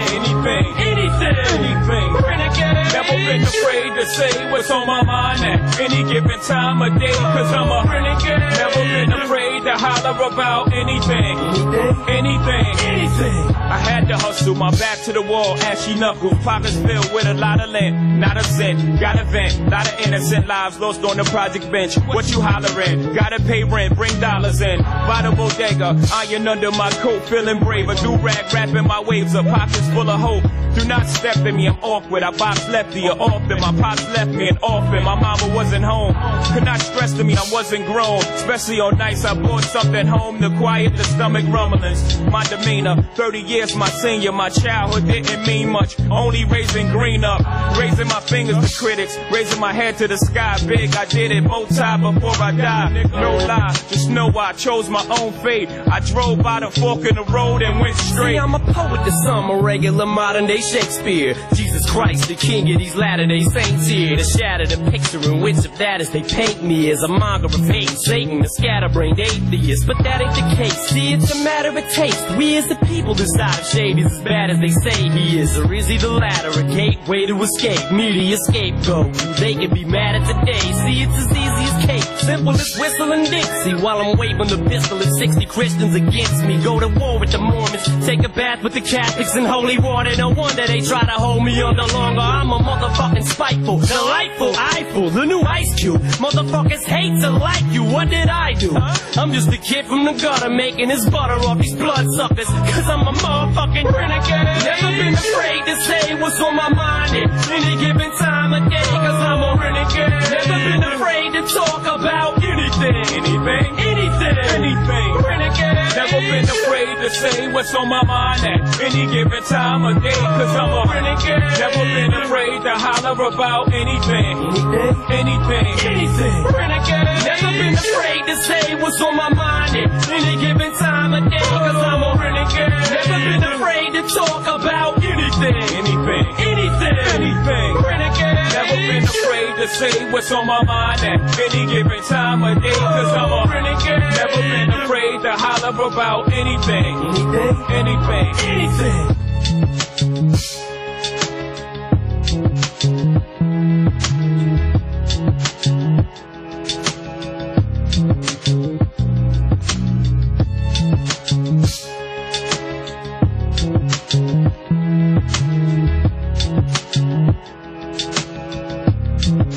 Renegade. Never been afraid to say what's on my mind at any given time of day. Cause I'm a renegade. Never been afraid to holler about anything. I had to hustle my back to the wall, ashy knuckles, pockets filled with a lot of lint, not a cent, got a vent, lot of innocent lives lost on the project bench. What you hollering? Gotta pay rent, bring dollars in, buy the bodega, iron under my coat, feeling brave, a do-rag wrapping my waves, a pockets full of hope. Do not step in me, I'm awkward, I box lefty, or often, my pops left me an orphan, my mama wasn't home, could not stress to me, I wasn't grown, especially on nights I brought something home to quiet the stomach rumblings, my demeanor, 30 years my senior, my childhood didn't mean much, only raising green up, raising my fingers to critics, raising my head to the sky, big, I did it, bow tie before I died, no lie, just know I chose my own fate, I drove by the fork in the road and went straight. See, I'm a poet to some, a regular modern day Shakespeare, Jesus Christ, the king of these latter-day saints here, to shatter the picture in which of that as they paint me as a monger of hate, Satan, a scatterbrained atheist, but that ain't the case, see, it's a matter of taste, we as the people decide if shade is as bad as they say he is, or is he the latter, a gateway to escape, media scapegoat, they can be mad at today, see, it's as easy as cake, simple as whistling Dixie, while I'm waving the pistol at 60 Christians against me, go to war with the Mormons, take a bath with the Catholics in holy water, no wonder they try to hold me under longer, I'm a motherfucking spiteful, delightful, eyeful, the new Ice Cube. Motherfuckers hate to like you, what did I do? I'm just a kid from the gutter making his butter off these bloodsuckers. Cause I'm a motherfucking renegade. Never been afraid to say what's on my mind at any given time of day. Cause I'm a renegade. Never been afraid to talk about anything. Anything. Renegade. Never been afraid to say what's on my mind at any given time of day. Cause I'm a renegade. Never been afraid to holler about anything. Renegade. Never been afraid to say what's on my mind at any given time of day. Cause I'm a renegade. Never been afraid to talk about anything. Renegade. Never been afraid to say what's on my mind at any given time of day. Cause I'm a renegade. Never been afraid to holler about anything.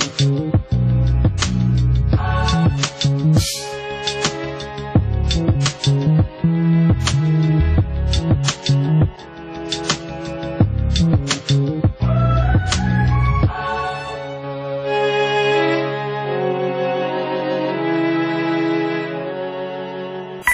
Anything.